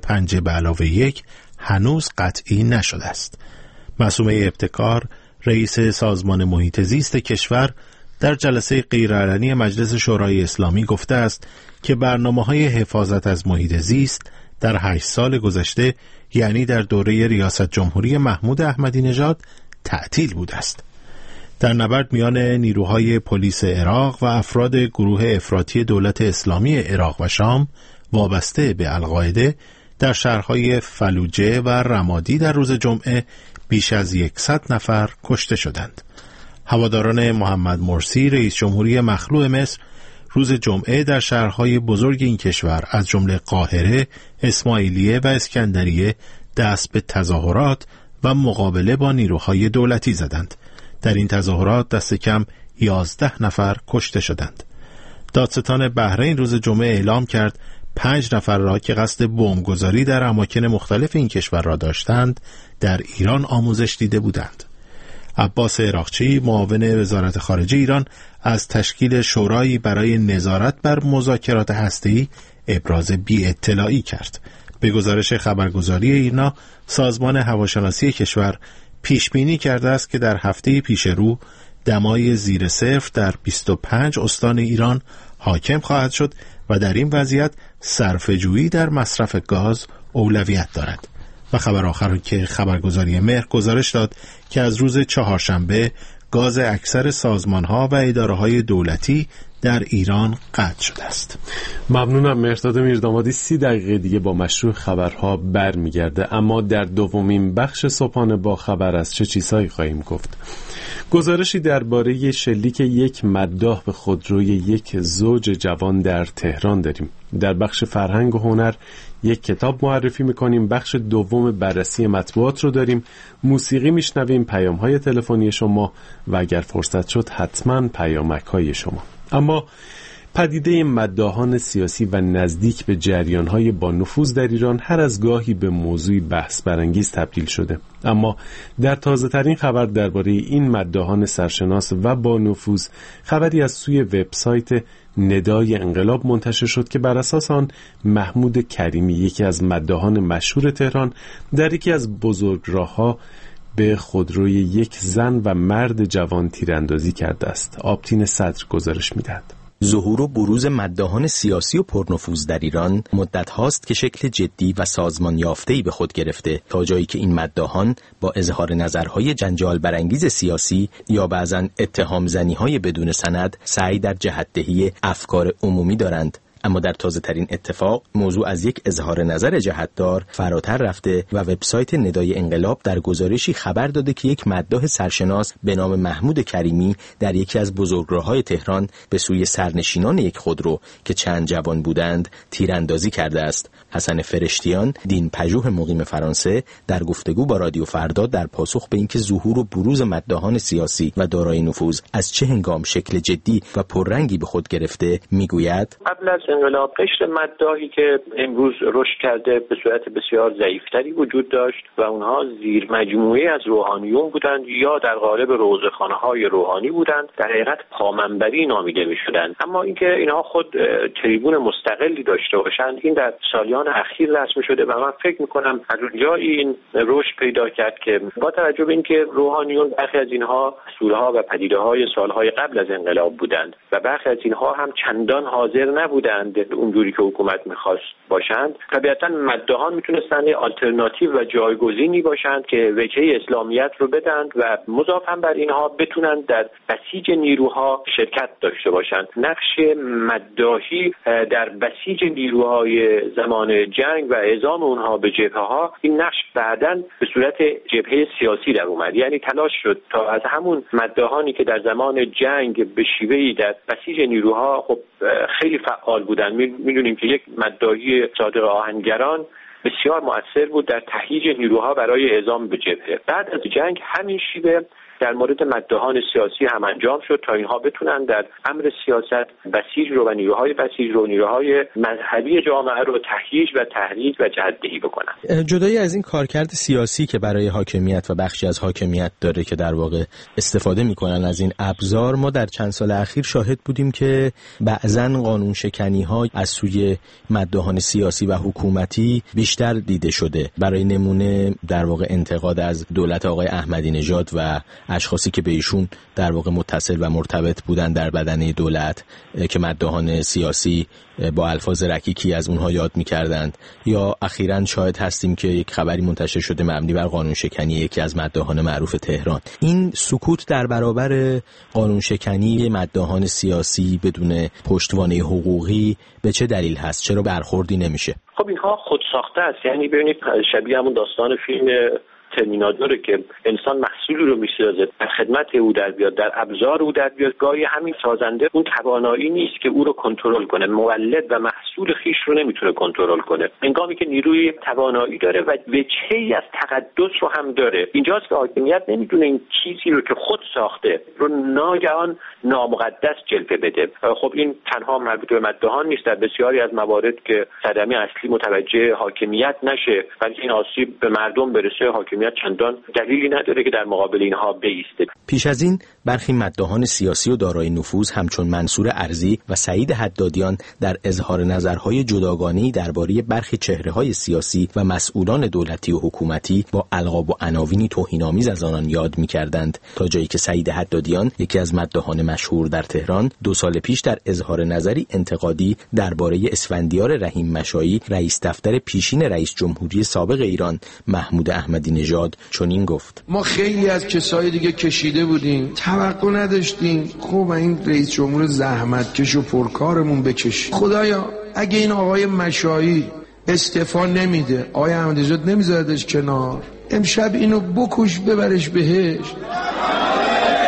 C: 5+1 هنوز قطعی نشده است. معصومه ابتکار، رئیس سازمان محیط زیست کشور، در جلسه غیرعلنی مجلس شورای اسلامی گفته است که برنامه‌های حفاظت از محیط زیست در 8 سال گذشته، یعنی در دوره ریاست جمهوری محمود احمدی نژاد، تعطیل بوده است. در نبرد میان نیروهای پلیس عراق و افراد گروه افراطی دولت اسلامی عراق و شام وابسته به القاعده در شهرهای فلوجه و رمادی در روز جمعه بیش از 100 نفر کشته شدند. هواداران محمد مرسی رئیس جمهوری مخلوع مصر روز جمعه در شهرهای بزرگ این کشور از جمله قاهره، اسماعیلیه و اسکندریه دست به تظاهرات و مقابله با نیروهای دولتی زدند. در این تظاهرات دست کم 11 نفر کشته شدند. دادستان بحرین روز جمعه اعلام کرد 5 نفر را که قصد بمبگذاری در اماکن مختلف این کشور را داشتند در ایران آموزش دیده بودند. عباس عراقچی، معاون وزارت خارجه ایران، از تشکیل شورایی برای نظارت بر مذاکرات هسته‌ای ابراز بی‌اطلاعی کرد. به گزارش خبرگزاری ایرنا، سازمان هواشناسی کشور پیش بینی کرده است که در هفته پیش رو دمای زیر صفر در 25 استان ایران حاکم خواهد شد و در این وضعیت صرفه‌جویی در مصرف گاز اولویت دارد. و خبر آخر که خبرگزاری مهر گزارش داد که از روز چهارشنبه گاز اکثر سازمان‌ها و اداره‌های دولتی در ایران قطع شده است.
B: ممنونم مهرداد میردامادی. 30 دقیقه دیگه با مشروع خبرها برمیگرده، اما در دومین بخش صبحانه با خبر از چه چیزهایی خواهیم گفت. گزارشی درباره شلیک یک مداح به خودروی یک زوج جوان در تهران داریم. در بخش فرهنگ و هنر یک کتاب معرفی میکنیم. بخش دوم بررسی مطبوعات رو داریم. موسیقی میشنویم، پیام‌های تلفنی شما و اگر فرصت شد حتما پیامک‌های شما. اما پدیده مداحان سیاسی و نزدیک به جریان‌های با نفوذ در ایران هر از گاهی به موضوعی بحث برانگیز تبدیل شده، اما در تازه‌ترین خبر درباره این مداحان سرشناس و با نفوذ خبری از سوی وبسایت ندای انقلاب منتشر شد که بر اساس آن محمود کریمی، یکی از مداحان مشهور تهران، در یکی از بزرگراه‌ها به خودروی یک زن و مرد جوان تیراندازی کرده است. آبتین صدر گزارش می‌دهد.
A: ظهور و بروز مداحان سیاسی و پرنفوذ در ایران مدت هاست که شکل جدی و سازمان یافته‌ای به خود گرفته، تا جایی که این مداحان با اظهار نظرهای جنجال برانگیز سیاسی یا بعضاً اتهام زنی‌های بدون سند سعی در جهت‌دهی افکار عمومی دارند. اما در تازه ترین اتفاق موضوع از یک اظهار نظر جهتدار فراتر رفته و وبسایت ندای انقلاب در گزارشی خبر داده که یک مداح سرشناس به نام محمود کریمی در یکی از بزرگراه‌های تهران به سوی سرنشینان یک خودرو که چند جوان بودند تیراندازی کرده است. حسن فرشتیان، دین پژوه مقیم فرانسه، در گفتگو با رادیو فردا در پاسخ به اینکه ظهور و بروز مداحان سیاسی و دارای نفوذ از چه هنگام شکل جدی و پررنگی به خود گرفته میگوید:
O: قبل از انقلاب قشر مداحی که امروز رشد کرده به صورت بسیار ضعیفتری وجود داشت و اونها زیر مجموعه از روحانیون بودند یا در قالب روزخانه‌های روحانی بودند، در حقیقت پامنبری نامیده می‌شدند. اما اینکه اینها خود تریبون مستقلی داشته باشند این در سالیان اخیر رسم شده و من فکر می‌کنم از اونجایی این رشد پیدا کرد که با توجه به اینکه روحانیون برخی از اینها اصولها و پدیده‌های سال‌های قبل از انقلاب بودند و برخی از اینها هم چندان حاضر نبودند اونجوری که حکومت میخواست باشند، طبیعتا مداحان میتونستن آلترناتیو و جایگزینی باشند که وجهه اسلامیت رو بدند و مضافاً بر اینها بتونن در بسیج نیروها شرکت داشته باشند. نقش مداحی در بسیج نیروهای زمان جنگ و اعزام اونها به جبهه‌ها، این نقش بعداً به صورت جبهه سیاسی در اومد. یعنی تلاش شد تا از همون مداحانی که در زمان جنگ به شیوهی در بسیج نیروها خب خیلی فعال بودن، میدونیم که یک مداحی صادق آهنگران بسیار مؤثر بود در تهییج نیروها برای اعزام به جبهه. بعد از جنگ همین شیوه در مورد مداحان سیاسی هم انجام شد تا اینها بتونن در امر سیاست بسیج رو و نیروهای بسیج رو، نیروهای مذهبی جامعه رو تهییج و تحریک و جهت‌دهی بکنن.
A: جدای از این کارکرد سیاسی که برای حاکمیت و بخشی از حاکمیت داره که در واقع استفاده میکنن از این ابزار، ما در چند سال اخیر شاهد بودیم که بعضن قانون شکنی‌ها از سوی مداحان سیاسی و حکومتی بیشتر دیده شده. برای نمونه در واقع انتقاد از دولت آقای احمدی نژاد و اشخاصی که به ایشون در واقع متصل و مرتبط بودن در بدنه دولت که مداحان سیاسی با الفاظ رکیکی از اونها یاد می‌کردند، یا اخیراً شاهد هستیم که یک خبری منتشر شده مبنی بر قانون شکنی یکی از مداحان معروف تهران. این سکوت در برابر قانون شکنی مداحان سیاسی بدون پشتوانه حقوقی به چه دلیل هست؟ چرا برخوردی نمیشه؟
O: خب اینها خود ساخته است. یعنی ببینید شبیه همون داستان فیلم ترمیناتوره که انسان محصولی رو میسازه در خدمت او در بیاد، در ابزار او در بیاد. گاهی همین سازنده اون توانایی نیست که او رو کنترل کنه، مولد و محصول خیش رو نمیتونه کنترل کنه، هنگامی که نیروی توانایی داره و وجهی از تقدس رو هم داره. اینجاست که حاکمیت نمیتونه این چیزی رو که خود ساخته رو ناگهان نامقدس جلوه بده. خب این تنها مربوط به مداحان نیست، در بسیاری از موارد که صدمه اصلی متوجه حاکمیت نشه بلکه این آسیب به مردم برسه، حاکمیت چندان دلیلی نداره که در مقابل اینها بایسته.
A: پیش از این برخی مداحان سیاسی و دارای نفوذ همچون منصور ارزی و سعید حدادیان در اظهار نظرهای جداگانه‌ای درباره برخی چهره‌های سیاسی و مسئولان دولتی و حکومتی با القاب و عناوینی توهین‌آمیز از آنان یاد می‌کردند، تا جایی که سعید حدادیان، یکی از مداحان مشهور در تهران، 2 سال پیش در اظهار نظری انتقادی درباره اسفندیار رحیم مشایی، رئیس دفتر پیشین رئیس جمهوری سابق ایران محمود احمدی نژاد، چنین گفت:
P: ما خیلی از کسای دیگه کشیده بودیم، توقع نداشتیم خب این رئیس جمهور زحمتکش و پرکارمون بکشه. خدایا اگه این آقای مشایی استعفا نمیده، آقای احمدی نژاد نمیذادش کنار، امشب اینو بکش ببرش بهشت.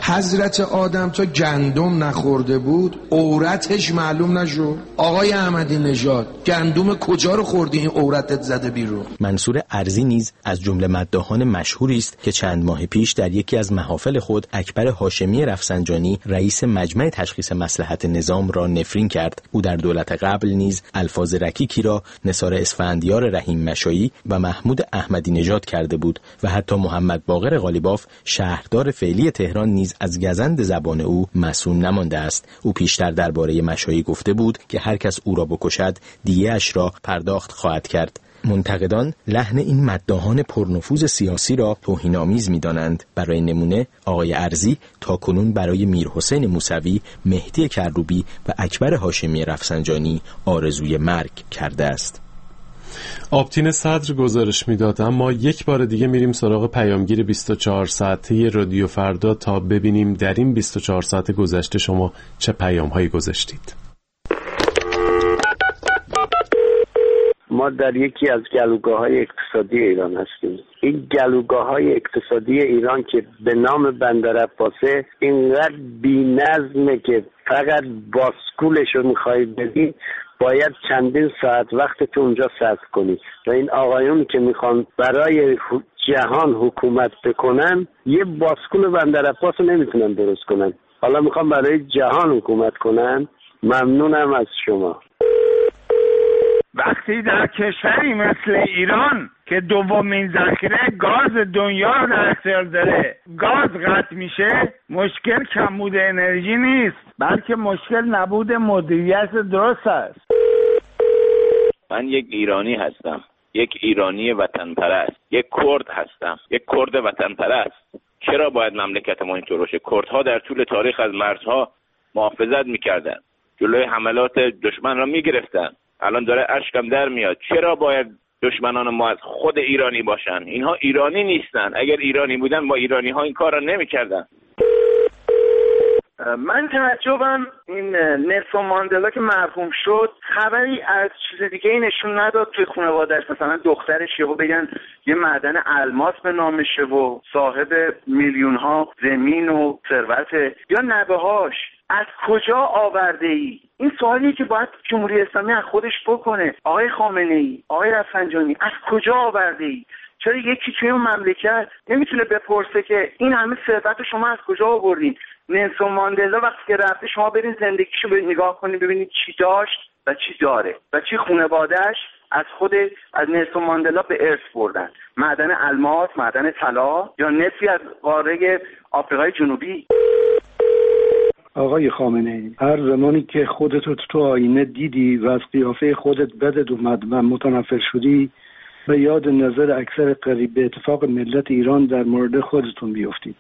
P: حضرت آدم تا گندم نخورده بود عورتش معلوم نشد. آقای احمدی نژاد گندم کجا رو خوردی این عورتت زده بیرون؟
A: منصور ارزی نیز از جمله مداحان مشهوری است که چند ماه پیش در یکی از محافل خود اکبر هاشمی رفسنجانی رئیس مجمع تشخیص مصلحت نظام را نفرین کرد. او در دولت قبل نیز الفاظ رکیکی را نثار اسفندیار رحیم مشایی و محمود احمدی نژاد کرده بود و حتی محمد باقر قالیباف شهردار فعلی تهران نیز از گزند زبان او مسون نمانده است. او پیشتر درباره مشایی گفته بود که هر کس او را بکشد دیه اش را پرداخت خواهد کرد. منتقدان لحن این مداحان پرنفوذ سیاسی را توهین‌آمیز می‌دانند. برای نمونه آقای ارزی تاکنون برای میرحسین موسوی، مهدی کروبی و اکبر هاشمی رفسنجانی آرزوی مرگ کرده است.
B: آبتین صدر گزارش میداد. اما یک بار دیگه میریم سراغ پیامگیر 24 ساعته رادیو فردا تا ببینیم در این 24 ساعت گذشته شما چه پیام‌هایی گذاشتید.
O: ما در یکی از گلوگاه‌های اقتصادی ایران هستیم. این گلوگاه‌های اقتصادی ایران که به نام بندر عباسه اینقدر بی‌نظمه که فقط باسکولش رو می‌خوای بدی باید چندین ساعت وقت تو اونجا صرف کنی و این آقایون که میخوان برای جهان حکومت بکنن یه باسکول بندر عباس رو نمیتونن درست کنن، حالا میخوان برای جهان حکومت کنن. ممنونم از شما.
Q: وقتی در کشوری مثل ایران که دومین ذخیره گاز دنیا رو در اختیار داره گاز قطع میشه، مشکل کمبود انرژی نیست بلکه مشکل نبود مدیریت درست است.
R: من یک ایرانی هستم، یک ایرانی وطن پرست، یک کرد هستم، یک کرد وطن پرست. چرا باید مملکت ما اینطور باشه؟ کردها در طول تاریخ از مرزها محافظت میکردن، جلوی حملات دشمن را میگرفتن. الان داره اشکم در میاد. چرا باید دشمنان ما از خود ایرانی باشن؟ اینها ایرانی نیستن. اگر ایرانی بودن با ایرانی ها این کار را نمیکردن.
Q: من تعجبم این نلسون ماندلا که مرحوم شد خبری از چیز دیگه ای نشون نداد توی خانواده‌اش، مثلا دخترش یهو بگن یه معدن الماس به نامشه و صاحب میلیون ها زمین و ثروت، یا نوه‌هاش از کجا آورده ای؟ این سوالی که باید جمهوری اسلامی از خودش بکنه. آقای خامنه‌ای، آقای رفسنجانی، از کجا آورده ای؟ چرا یکی توی اون مملکت نمیتونه بپرسه که این همه ثروت شما از کجا آوردین؟ نلسون ماندلا وقتی که رفته شما برین زندگیشو نگاه کنید ببینید چی داشت و چی داره و چی خانواده‌اش از نلسون ماندلا به ارث بردن. معدن الماس، معدن طلا یا نفتی از قاره آفریقای جنوبی.
S: آقای خامنه‌ای، هر زمانی که خودت رو تو آینه دیدی و از قیافه خودت بدت اومد و متنفر شدی به یاد نظر اکثر قریب به اتفاق ملت ایران در مورد خودتون بیفتید.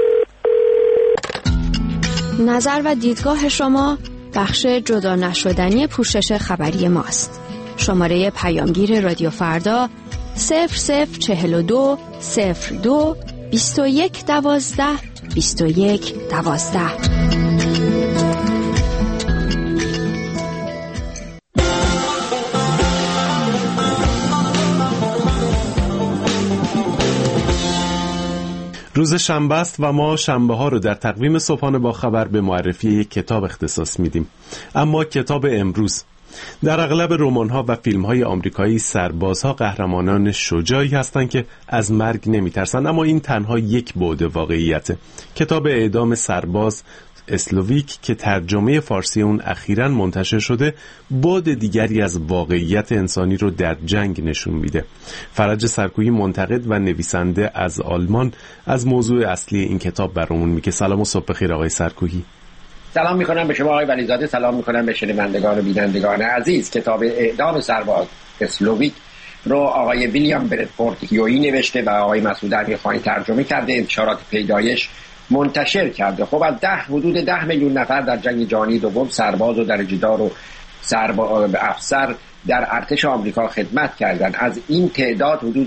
T: نظر و دیدگاه شما بخش جدا نشدنی پوشش خبری ماست. شماره پیامگیر رادیو فردا 0042 02 21 12 21 12.
B: روز شنبه است و ما شنبه ها رو در تقویم صبحانه با خبر به معرفی یک کتاب اختصاص میدیم. اما کتاب امروز. در اغلب رمان‌ها و فیلم‌های آمریکایی سربازها قهرمانان شجاعی هستند که از مرگ نمی‌ترسند، اما این تنها یک بعد واقعیته. کتاب اعدام سرباز اسلوویک که ترجمه فارسی اون اخیراً منتشر شده بعد دیگری از واقعیت انسانی رو در جنگ نشون میده. فرج سرکویی منتقد و نویسنده از آلمان از موضوع اصلی این کتاب برامون میگه. سلام و صبح بخیر آقای سرکویی.
U: سلام میکنم به شما آقای ولیزاده، سلام میکنم به شنوندگان و بینندگان عزیز. کتاب اعدام سرباز اسلوویک رو آقای ویلیام برادفورد هیویی نوشته و آقای مسعود امیرخانی ترجمه کرده، انتشارات پیدایش منتشر کرده. خب از حدود 10 میلیون نفر در جنگ جهانی دوم سرباز و درجه‌دار و افسر در ارتش آمریکا خدمت کردند. از این تعداد حدود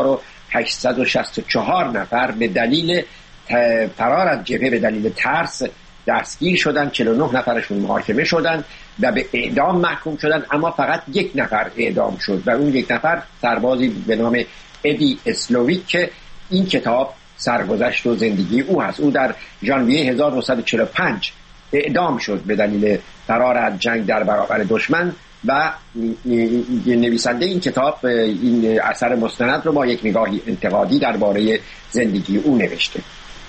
U: 2864 نفر به دلیل فرار از جبهه به دلیل ترس دستگیر شدند، 49 نفرشون محاکمه شدند و به اعدام محکوم شدند، اما فقط یک نفر اعدام شد و اون یک نفر سربازی به نام ادی اسلوویک که این کتاب سرگذشت و زندگی او هست. او در ژانویه 1945 اعدام شد به دلیل فرار از جنگ در برابر دشمن و نویسنده این کتاب این اثر مستند رو با یک نگاهی انتقادی درباره زندگی او نوشته.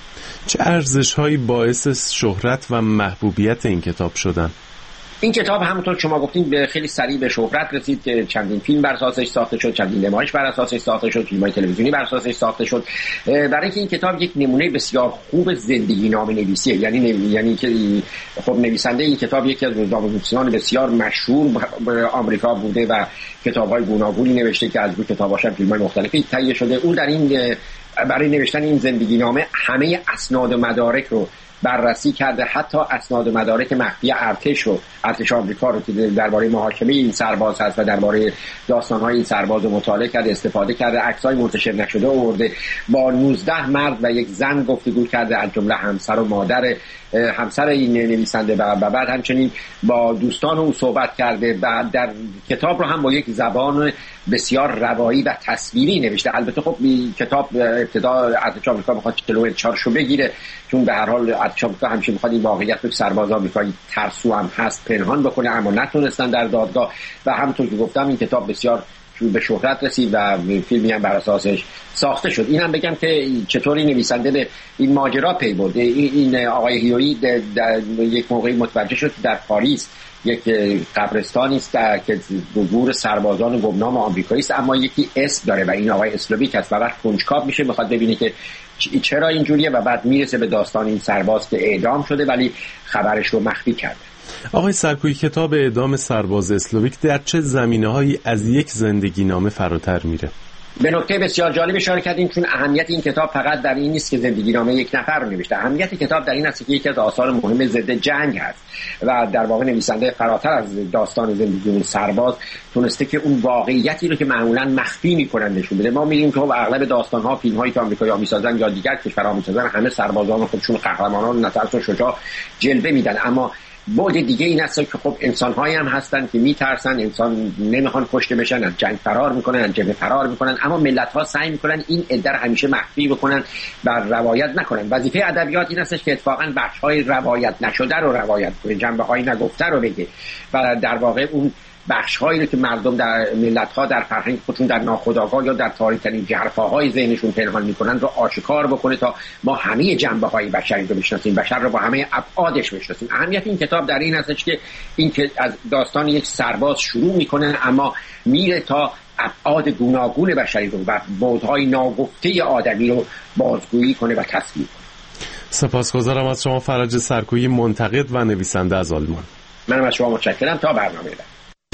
B: چه ارزش‌هایی باعث شهرت و محبوبیت این کتاب شدن؟
U: این کتاب همونطور شما گفتین خیلی سریع به شهرت رسید که چندین فیلم بر اساسش ساخته شد، چندین نمایش بر اساسش ساخته شد، فیلم‌های تلویزیونی بر اساسش ساخته شد. برای اینکه این کتاب یک نمونه بسیار خوب زندگی نامه نویسیه، یعنی که خب نویسنده این کتاب یکی از روزنامه‌نویسان بسیار مشهور آمریکا بوده و کتاب‌های گوناگونی نوشته که از روی کتاباش هم فیلم‌های مختلفی تهیه شده. اون در این برای نوشتن این زندگی نامه همه اسناد و مدارک رو بررسی کرده، حتی اسناد و مدارک مخفی ارتش آمریکا رو که درباره محاکمه این سرباز هست و درباره داستان‌های این سرباز رو مطالعه کرده، استفاده کرده، عکس‌های منتشر نشده آورده، با 19 مرد و یک زن گفتگو کرده، از جمله همسر و مادر همسر این نویسنده و بعد همچنین با دوستان او صحبت کرده و در کتاب رو هم با یک زبان بسیار روایی و تصویری نوشته. البته خب کتاب ابتدا ارتش آمریکا می‌خواد جلوی انتشارشو بگیره، چون به هر حال ارتش آمریکا همیشه می‌خواد این واقعیت رو سرباز آمریکایی ترسو هم هست پنهان بکنه، اما نتونستن در دادگاه. و همونطور که گفتم این کتاب بسیار به شهرت رسید و فیلمی هم بر اساسش ساخته شد. اینم بگم که چطوری نویسنده به این ماجرا پی برد. این آقای هیویی در یک موقعی متوجه شد در پاریس یک قبرستانی است که گور سربازان گمنام آمریکایی است، اما یکی اسم داره و این آقای اسلوویک است و بعد کنجکاو میشه، میخواد ببینه که چرا اینجوریه و بعد میرسه به داستان این سرباز که اعدام شده ولی خبرش رو مخفی کرده.
B: آقای سرکویی، کتاب اعدام سرباز اسلوویک در چه زمینه‌هایی از یک زندگی نامه فراتر میره؟
U: به نکته بسیار جالب اشاره کردیم، چون اهمیت این کتاب فقط در این نیست که زندگی نامه یک نفر رو نوشته. اهمیت کتاب در این است که یکی از آثار مهم ضد جنگ هست و در واقع نویسنده فراتر از داستان زندگی اون سرباز تونسته که اون واقعیتی رو که معمولا مخفی میکنن نشون بده. ما می‌بینیم که اغلب داستان‌ها، فیلم‌هایی که آمریکایی‌ها می‌سازن یا دیگر کشورها می‌سازن، همه سربازان خودشون قهرمانان نترس و شجاع جلوه میدن، اما بعد دیگه این است که خب انسان‌هایی هم هستن که میترسن، انسان نمیخوان کشته بشن، از جنگ فرار میکنن، از جبهه فرار میکنن، اما ملت‌ها سعی میکنن این عده همیشه مخفی بکنن و روایت نکنن. وظیفه ادبیات این است که اتفاقاً بخش‌های روایت نشده رو روایت کنه، جنبه‌های نگفته رو بگه و در واقع اون بخش‌هایی رو که مردم در ملت‌ها در فرهنگ خودشون در ناخودآگاه یا در تاریک‌ترین جرفه‌های ذهنشون پنهان می‌کنن رو آشکار بکنه تا ما همه جنبه‌های بشری رو بشناسیم، بشر رو با همه ابعادش بشناسیم. اهمیت این کتاب در این است که این که از داستان یک سرباز شروع می‌کنه اما میره تا ابعاد گوناگون بشری رو و بعدهای ناگفته آدمی رو بازگویی کنه و تصویر کنه.
B: سپاسگزارم از شما فرج سرکویی، منتقد و نویسنده از آلمان.
U: منم از شما متشکرم. تا برنامه بعد.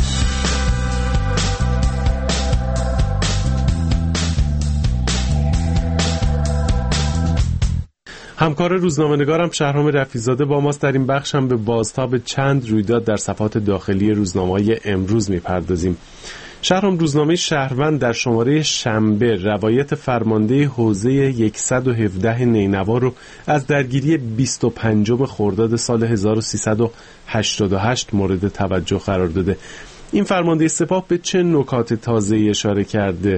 B: همکار روزنامه‌نگارم شهرام رفیع‌زاده با ماست. در این بخش هم به بازتاب چند رویداد در صفحات داخلی روزنامه‌های امروز می‌پردازیم. شهرام، روزنامه شهروند در شماره شنبه روایت فرمانده حوزه 117 نینوا رو از درگیری 25 خرداد سال 1388 مورد توجه قرار داده. این فرمانده سپاه به چه نکات تازه‌ای اشاره کرده؟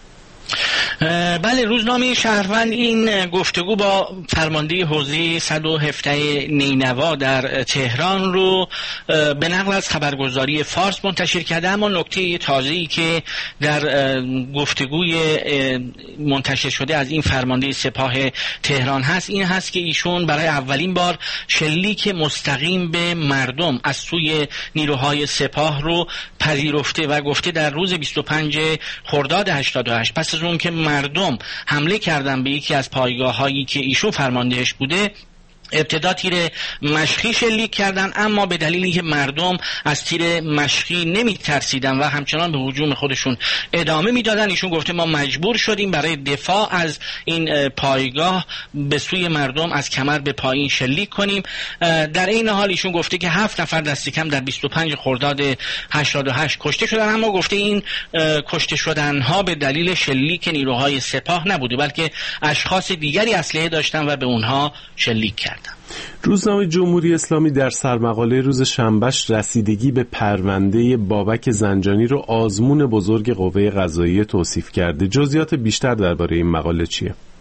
K: بله، روزنامه شهروند این گفتگو با فرمانده حوزه 117 نینوا در تهران رو به نقل از خبرگزاری فارس منتشر کرده، اما نکته تازه‌ای که در گفتگوی منتشر شده از این فرمانده سپاه تهران هست این هست که ایشون برای اولین بار شلیک مستقیم به مردم از سوی نیروهای سپاه رو پذیرفته و گفته در روز 25 خرداد 88 پس از اون که مردم حمله کردن به یکی از پایگاه‌هایی که ایشون فرماندهش بوده، ابتدا تیر مشقی شلیک کردن، اما به دلیلی که مردم از تیر مشقی نمی ترسیدن و همچنان به هجوم خودشون ادامه میدادن، ایشون گفته ما مجبور شدیم برای دفاع از این پایگاه به سوی مردم از کمر به پایین شلیک کنیم. در این حال ایشون گفته که 7 نفر دست کم در 25 خرداد 88 کشته شدن، اما گفته این کشته شدن ها به دلیل شلیک نیروهای سپاه نبوده، بلکه اشخاص دیگری اسلحه داشتن و به اونها شلیک کردن.
B: روزنامه جمهوری اسلامی در سرمقاله روز شنبهش رسیدگی به پرونده بابک زنجانی رو آزمون بزرگ قوه قضاییه توصیف کرده. جزئیات بیشتر درباره این مقاله چیه؟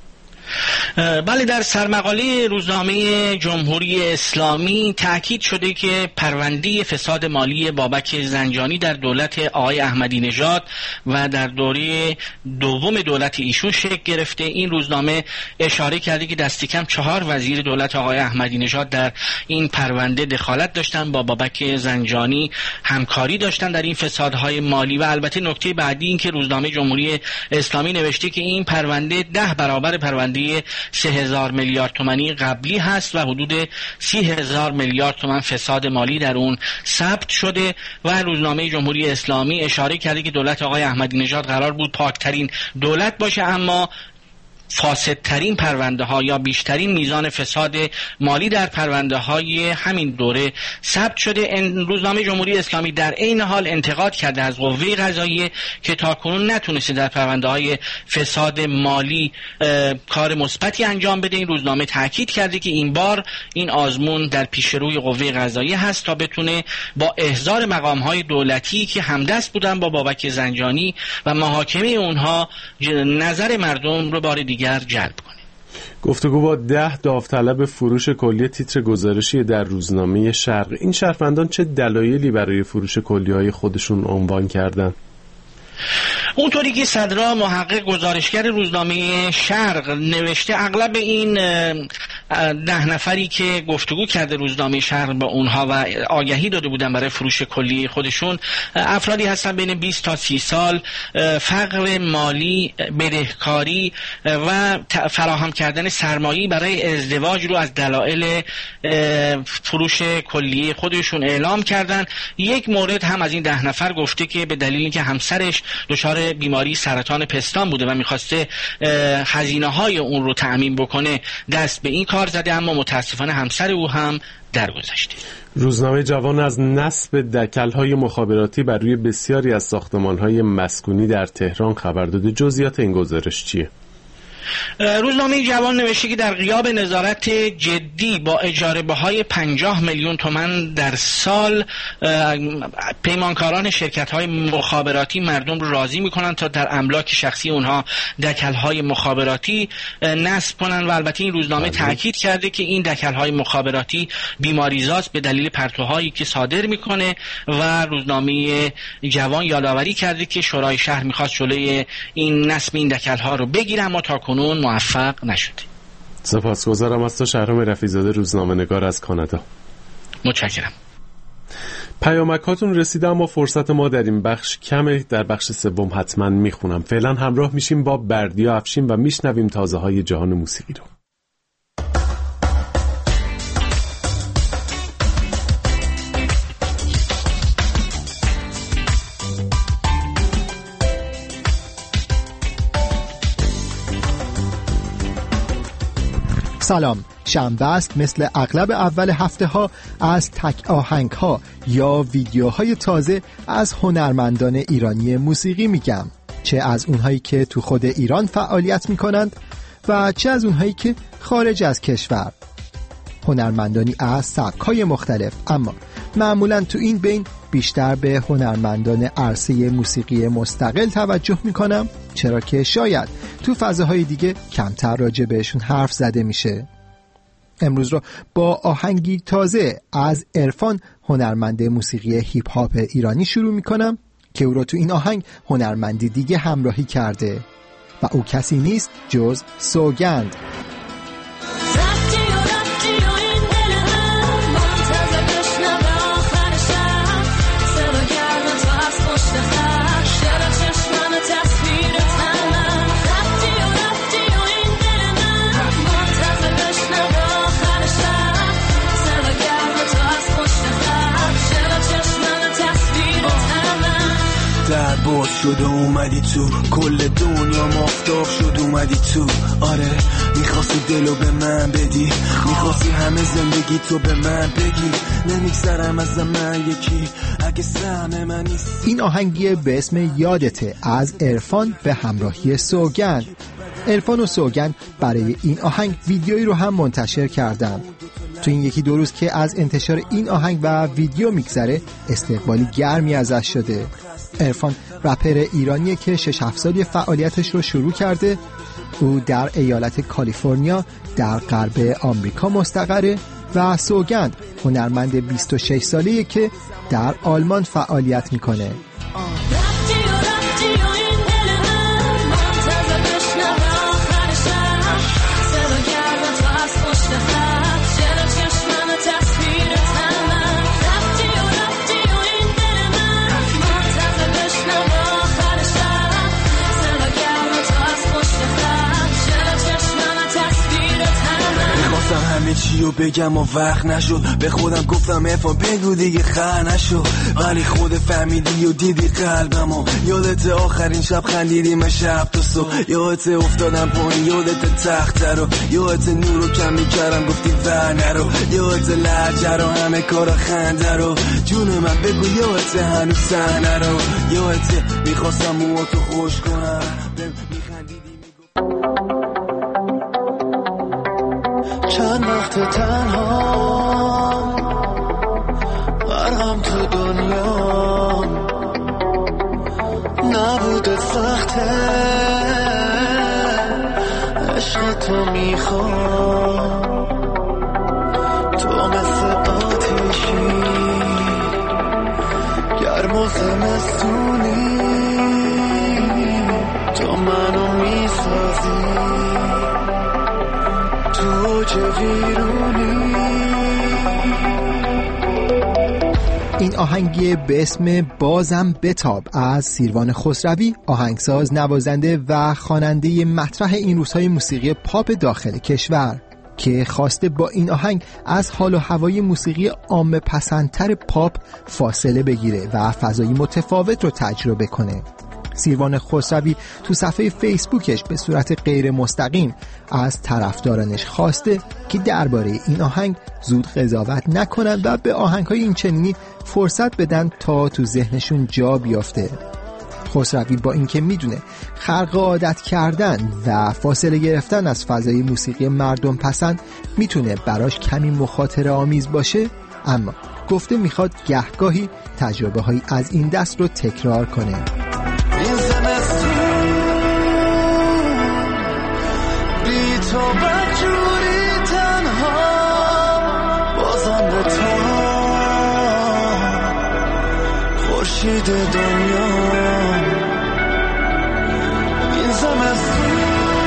K: بله، در سرمقاله روزنامه جمهوری اسلامی تأکید شده که پرونده فساد مالی بابک زنجانی در دولت آقای احمدی نژاد و در دوره دوم دولت ایشون شکل گرفته. این روزنامه اشاره کرده که دست کم 4 وزیر دولت آقای احمدی نژاد در این پرونده دخالت داشتن، با بابک زنجانی همکاری داشتن در این فسادهای مالی. و البته نکته بعدی این که روزنامه جمهوری اسلامی نوشته که این پرونده 10 برابر پرونده 3000 میلیارد تومانی قبلی هست و حدود 30,000 میلیارد تومان فساد مالی در اون ثبت شده. و روزنامه جمهوری اسلامی اشاره کرده که دولت آقای احمدی نژاد قرار بود پاکترین دولت باشه، اما فاسدترین پرونده ها یا بیشترین میزان فساد مالی در پرونده های همین دوره ثبت شده. روزنامه جمهوری اسلامی در عین حال انتقاد کرده از قوه قضاییه که تاکنون نتونسته در پرونده های فساد مالی کار مثبتی انجام بده. این روزنامه تاکید کرده که این بار این آزمون در پیش روی قوه قضاییه هست تا بتونه با احضار مقام های دولتی که همدست بودن با بابک زنجانی و محاکمه اونها نظر مردم رو بار دیگر جلب کنه.
B: گفتگو با 10 داوطلب فروش کلیه تیتر گزارشی در روزنامه شرق. این شهروندان چه دلایلی برای فروش کلیه‌های خودشون عنوان کردن؟
K: اونطوری که صدرا محقق گزارشگر روزنامه شرق نوشته، اغلب این 10 نفری که گفتگو کرده روزنامه شرق با اونها و آگهی داده بودن برای فروش کلی خودشون، افرادی هستن بین 20 تا 30 سال، فقر مالی، بدهکاری و فراهم کردن سرمایه برای ازدواج رو از دلایل فروش کلی خودشون اعلام کردن. یک مورد هم از این 10 نفر گفته که به دلیلی که همسرش دچار بیماری سرطان پستان بوده و میخواسته هزینه‌های اون رو تأمین بکنه دست به این کار زده، اما متاسفانه همسر او هم درگذشته.
B: روزنامه جوان از نصب دکل‌های مخابراتی بر روی بسیاری از ساختمان‌های مسکونی در تهران خبر داده. جزئیات این گزارش چیه؟
K: روزنامه جوان نوشته که در غیاب نظارت جدی با اجاره بهای 50 میلیون تومان در سال، پیمانکاران شرکت‌های مخابراتی مردم رو راضی می‌کنند تا در املاک شخصی اونها دکل‌های مخابراتی نصب کنند. و البته این روزنامه تاکید کرده که این دکل‌های مخابراتی بیماریزاست به دلیل پرتوهایی که صادر می‌کنه. و روزنامه جوان یادآوری کرده که شورای شهر می‌خواست جلوی این نصب این دکل‌ها رو بگیره، اما تاکنون موفق نشده.
B: سپاسگزارم از تو شهرام رفیع‌زاده، روزنامه‌نگار از کانادا.
K: متشکرم.
B: پیامکاتون رسیده اما فرصت ما در این بخش کمه. در بخش سوم حتما میخونم. فعلا همراه میشیم با بردیا افشین و میشنویم تازه های جهان موسیقی رو.
E: سلام. شنبه است، مثل اغلب اول هفته ها از تک آهنگ ها یا ویدیوهای تازه از هنرمندان ایرانی موسیقی میگم، چه از اونهایی که تو خود ایران فعالیت میکنند و چه از اونهایی که خارج از کشور. هنرمندانی از سبک‌های مختلف، اما معمولاً تو این بین بیشتر به هنرمندان عرصه موسیقی مستقل توجه میکنم، چرا که شاید تو فضاهای دیگه کمتر راجع بهشون حرف زده میشه. امروز رو با آهنگی تازه از عرفان، هنرمند موسیقی هیپ هاپ ایرانی شروع میکنم که او رو تو این آهنگ هنرمندی دیگه همراهی کرده و او کسی نیست جز سوگند.
V: بود شد اومدی تو، کل دنیا مافتاب شد اومدی تو. آره میخواستی دلو به من بدی، میخواستی همه زندگی تو به من بگی، نمیگذرم از من یکی اگه سهم من نیست.
E: این آهنگی به اسم یادته از عرفان به همراهی سوگند. عرفان و سوگند برای این آهنگ ویدیویی رو هم منتشر کردن. تو این یکی دو روز که از انتشار این آهنگ و ویدیو میگذره، استقبالی گرمی ازش شده. عرفان رپر ایرانیه که 6-7 سالی فعالیتش رو شروع کرده او در ایالت کالیفرنیا در غرب آمریکا مستقره و سوگند هنرمند 26 ساله‌ای که در آلمان فعالیت میکنه.
V: همه چیو بگم و وقت نشد، به خودم گفتم افا بگو دیگه خر نشد، ولی خود فهمیدی و دیدی قلبمو. یادت آخرین شب خندیدیم شب تا صبح، یادت افتادم پایین، یادت تخت رو، یادت نورو کم میکردم گفتی ور نرو، یادت لحجه رو، همه کارا خنده رو، جون من بگو یادت هنوز صحنه رو، یادت میخواستم موهاتو خوش کنم چند وقت تنها غرقم تو دنیا، نبوده سخته عشق تو میخوام، تو مثل آتیشی گرم و زمستونی، تو منو میسازی تو چه ویرونی.
E: این آهنگی به اسم بازم بتاب از سیروان خسروی، آهنگساز، نوازنده و خواننده مطرح این روزهای موسیقی پاپ داخل کشور، که خواسته با این آهنگ از حال و هوای موسیقی عامه پسندتر پاپ فاصله بگیره و فضایی متفاوت رو تجربه کنه. سیروان خسروی تو صفحه فیسبوکش به صورت غیر مستقیم از طرفدارانش خواسته که درباره این آهنگ زود قضاوت نکنن و به آهنگ‌های این چنینی فرصت بدن تا تو ذهنشون جا بیافته. خسروی با اینکه میدونه خرق عادت کردن و فاصله گرفتن از فضای موسیقی مردم پسند میتونه براش کمی مخاطره آمیز باشه، اما گفته میخواد گهگاهی تجربه هایی از این دست رو تکرار کنه.
V: این زمستون بی تو بجوری تنها، بازم به تا خورشید دنیا. این زمستون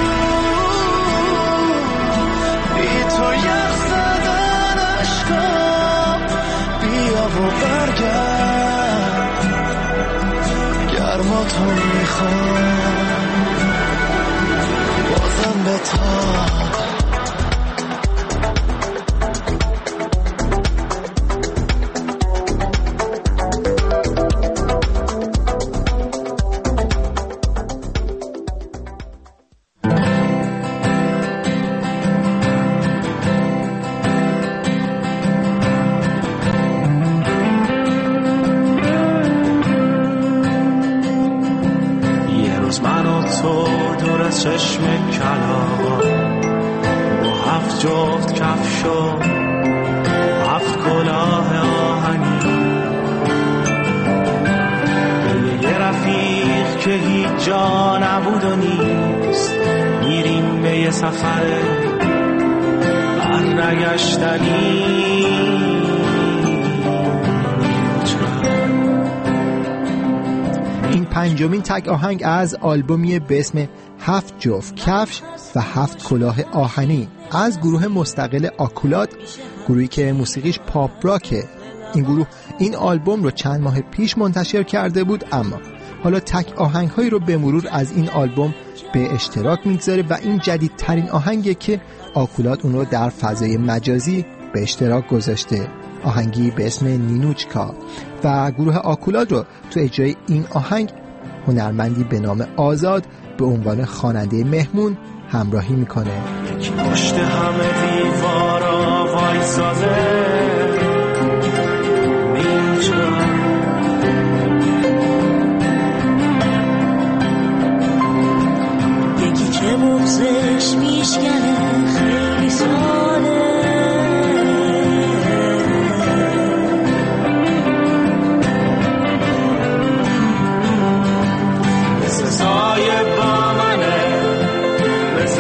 V: بی تو یخ زدن عشقم، بیا و برگرد گرما تو میخوام، بازم به تا.
D: چشم کلاغا با 7 جفت کفش و 7 کلاه آهنی، به یه رفیق که هیچ جا نبود و نیست، میریم به یه سفر برنگشتنی.
E: این پنجمین تک آهنگ از آلبومی به اسم 7 جفت کفش و 7 کلاه آهنی از گروه مستقل آکولاد، گروهی که موسیقیش پاپ راکه. این گروه این آلبوم رو چند ماه پیش منتشر کرده بود، اما حالا تک آهنگ‌هایی رو به مرور از این آلبوم به اشتراک میگذاره و این جدیدترین آهنگه که آکولاد اون رو در فضای مجازی به اشتراک گذاشته، آهنگی به اسم نینوچکا. و گروه آکولاد رو تو اجرای این آهنگ هنرمندی به نام آزاد به عنوان خواننده مهمون همراهی میکنه.
D: پشت همه دیوارا وایساده
V: یکی که بغزش میشکنه خیلی ساله، مثل سایه با منه،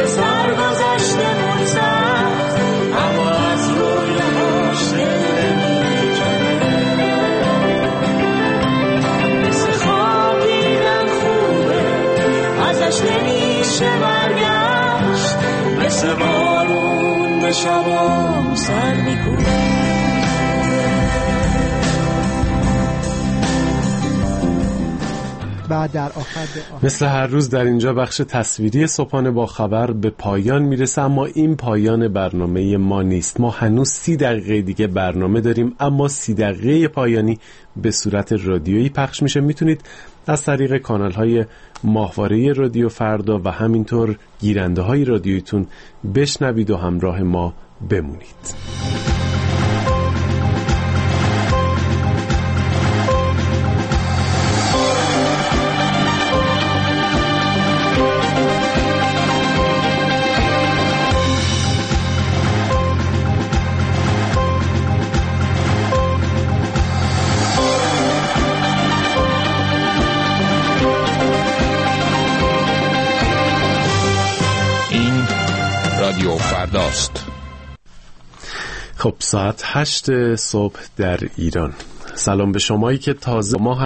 E: و در آخر
B: مثل هر روز در اینجا بخش تصویری صبحانه با خبر به پایان میرسه، اما این پایان برنامه ما نیست. ما هنوز 30 دقیقه دیگه برنامه داریم، اما 30 دقیقه پایانی به صورت رادیویی پخش میشه. میتونید از طریق کانال‌های ماهواره رادیو فردا و همینطور گیرنده‌های رادیویتون بشنوید و همراه ما بمونید.
F: رادیو فرداست.
B: خب ساعت 8 صبح در ایران. سلام به شمایی که تازه ما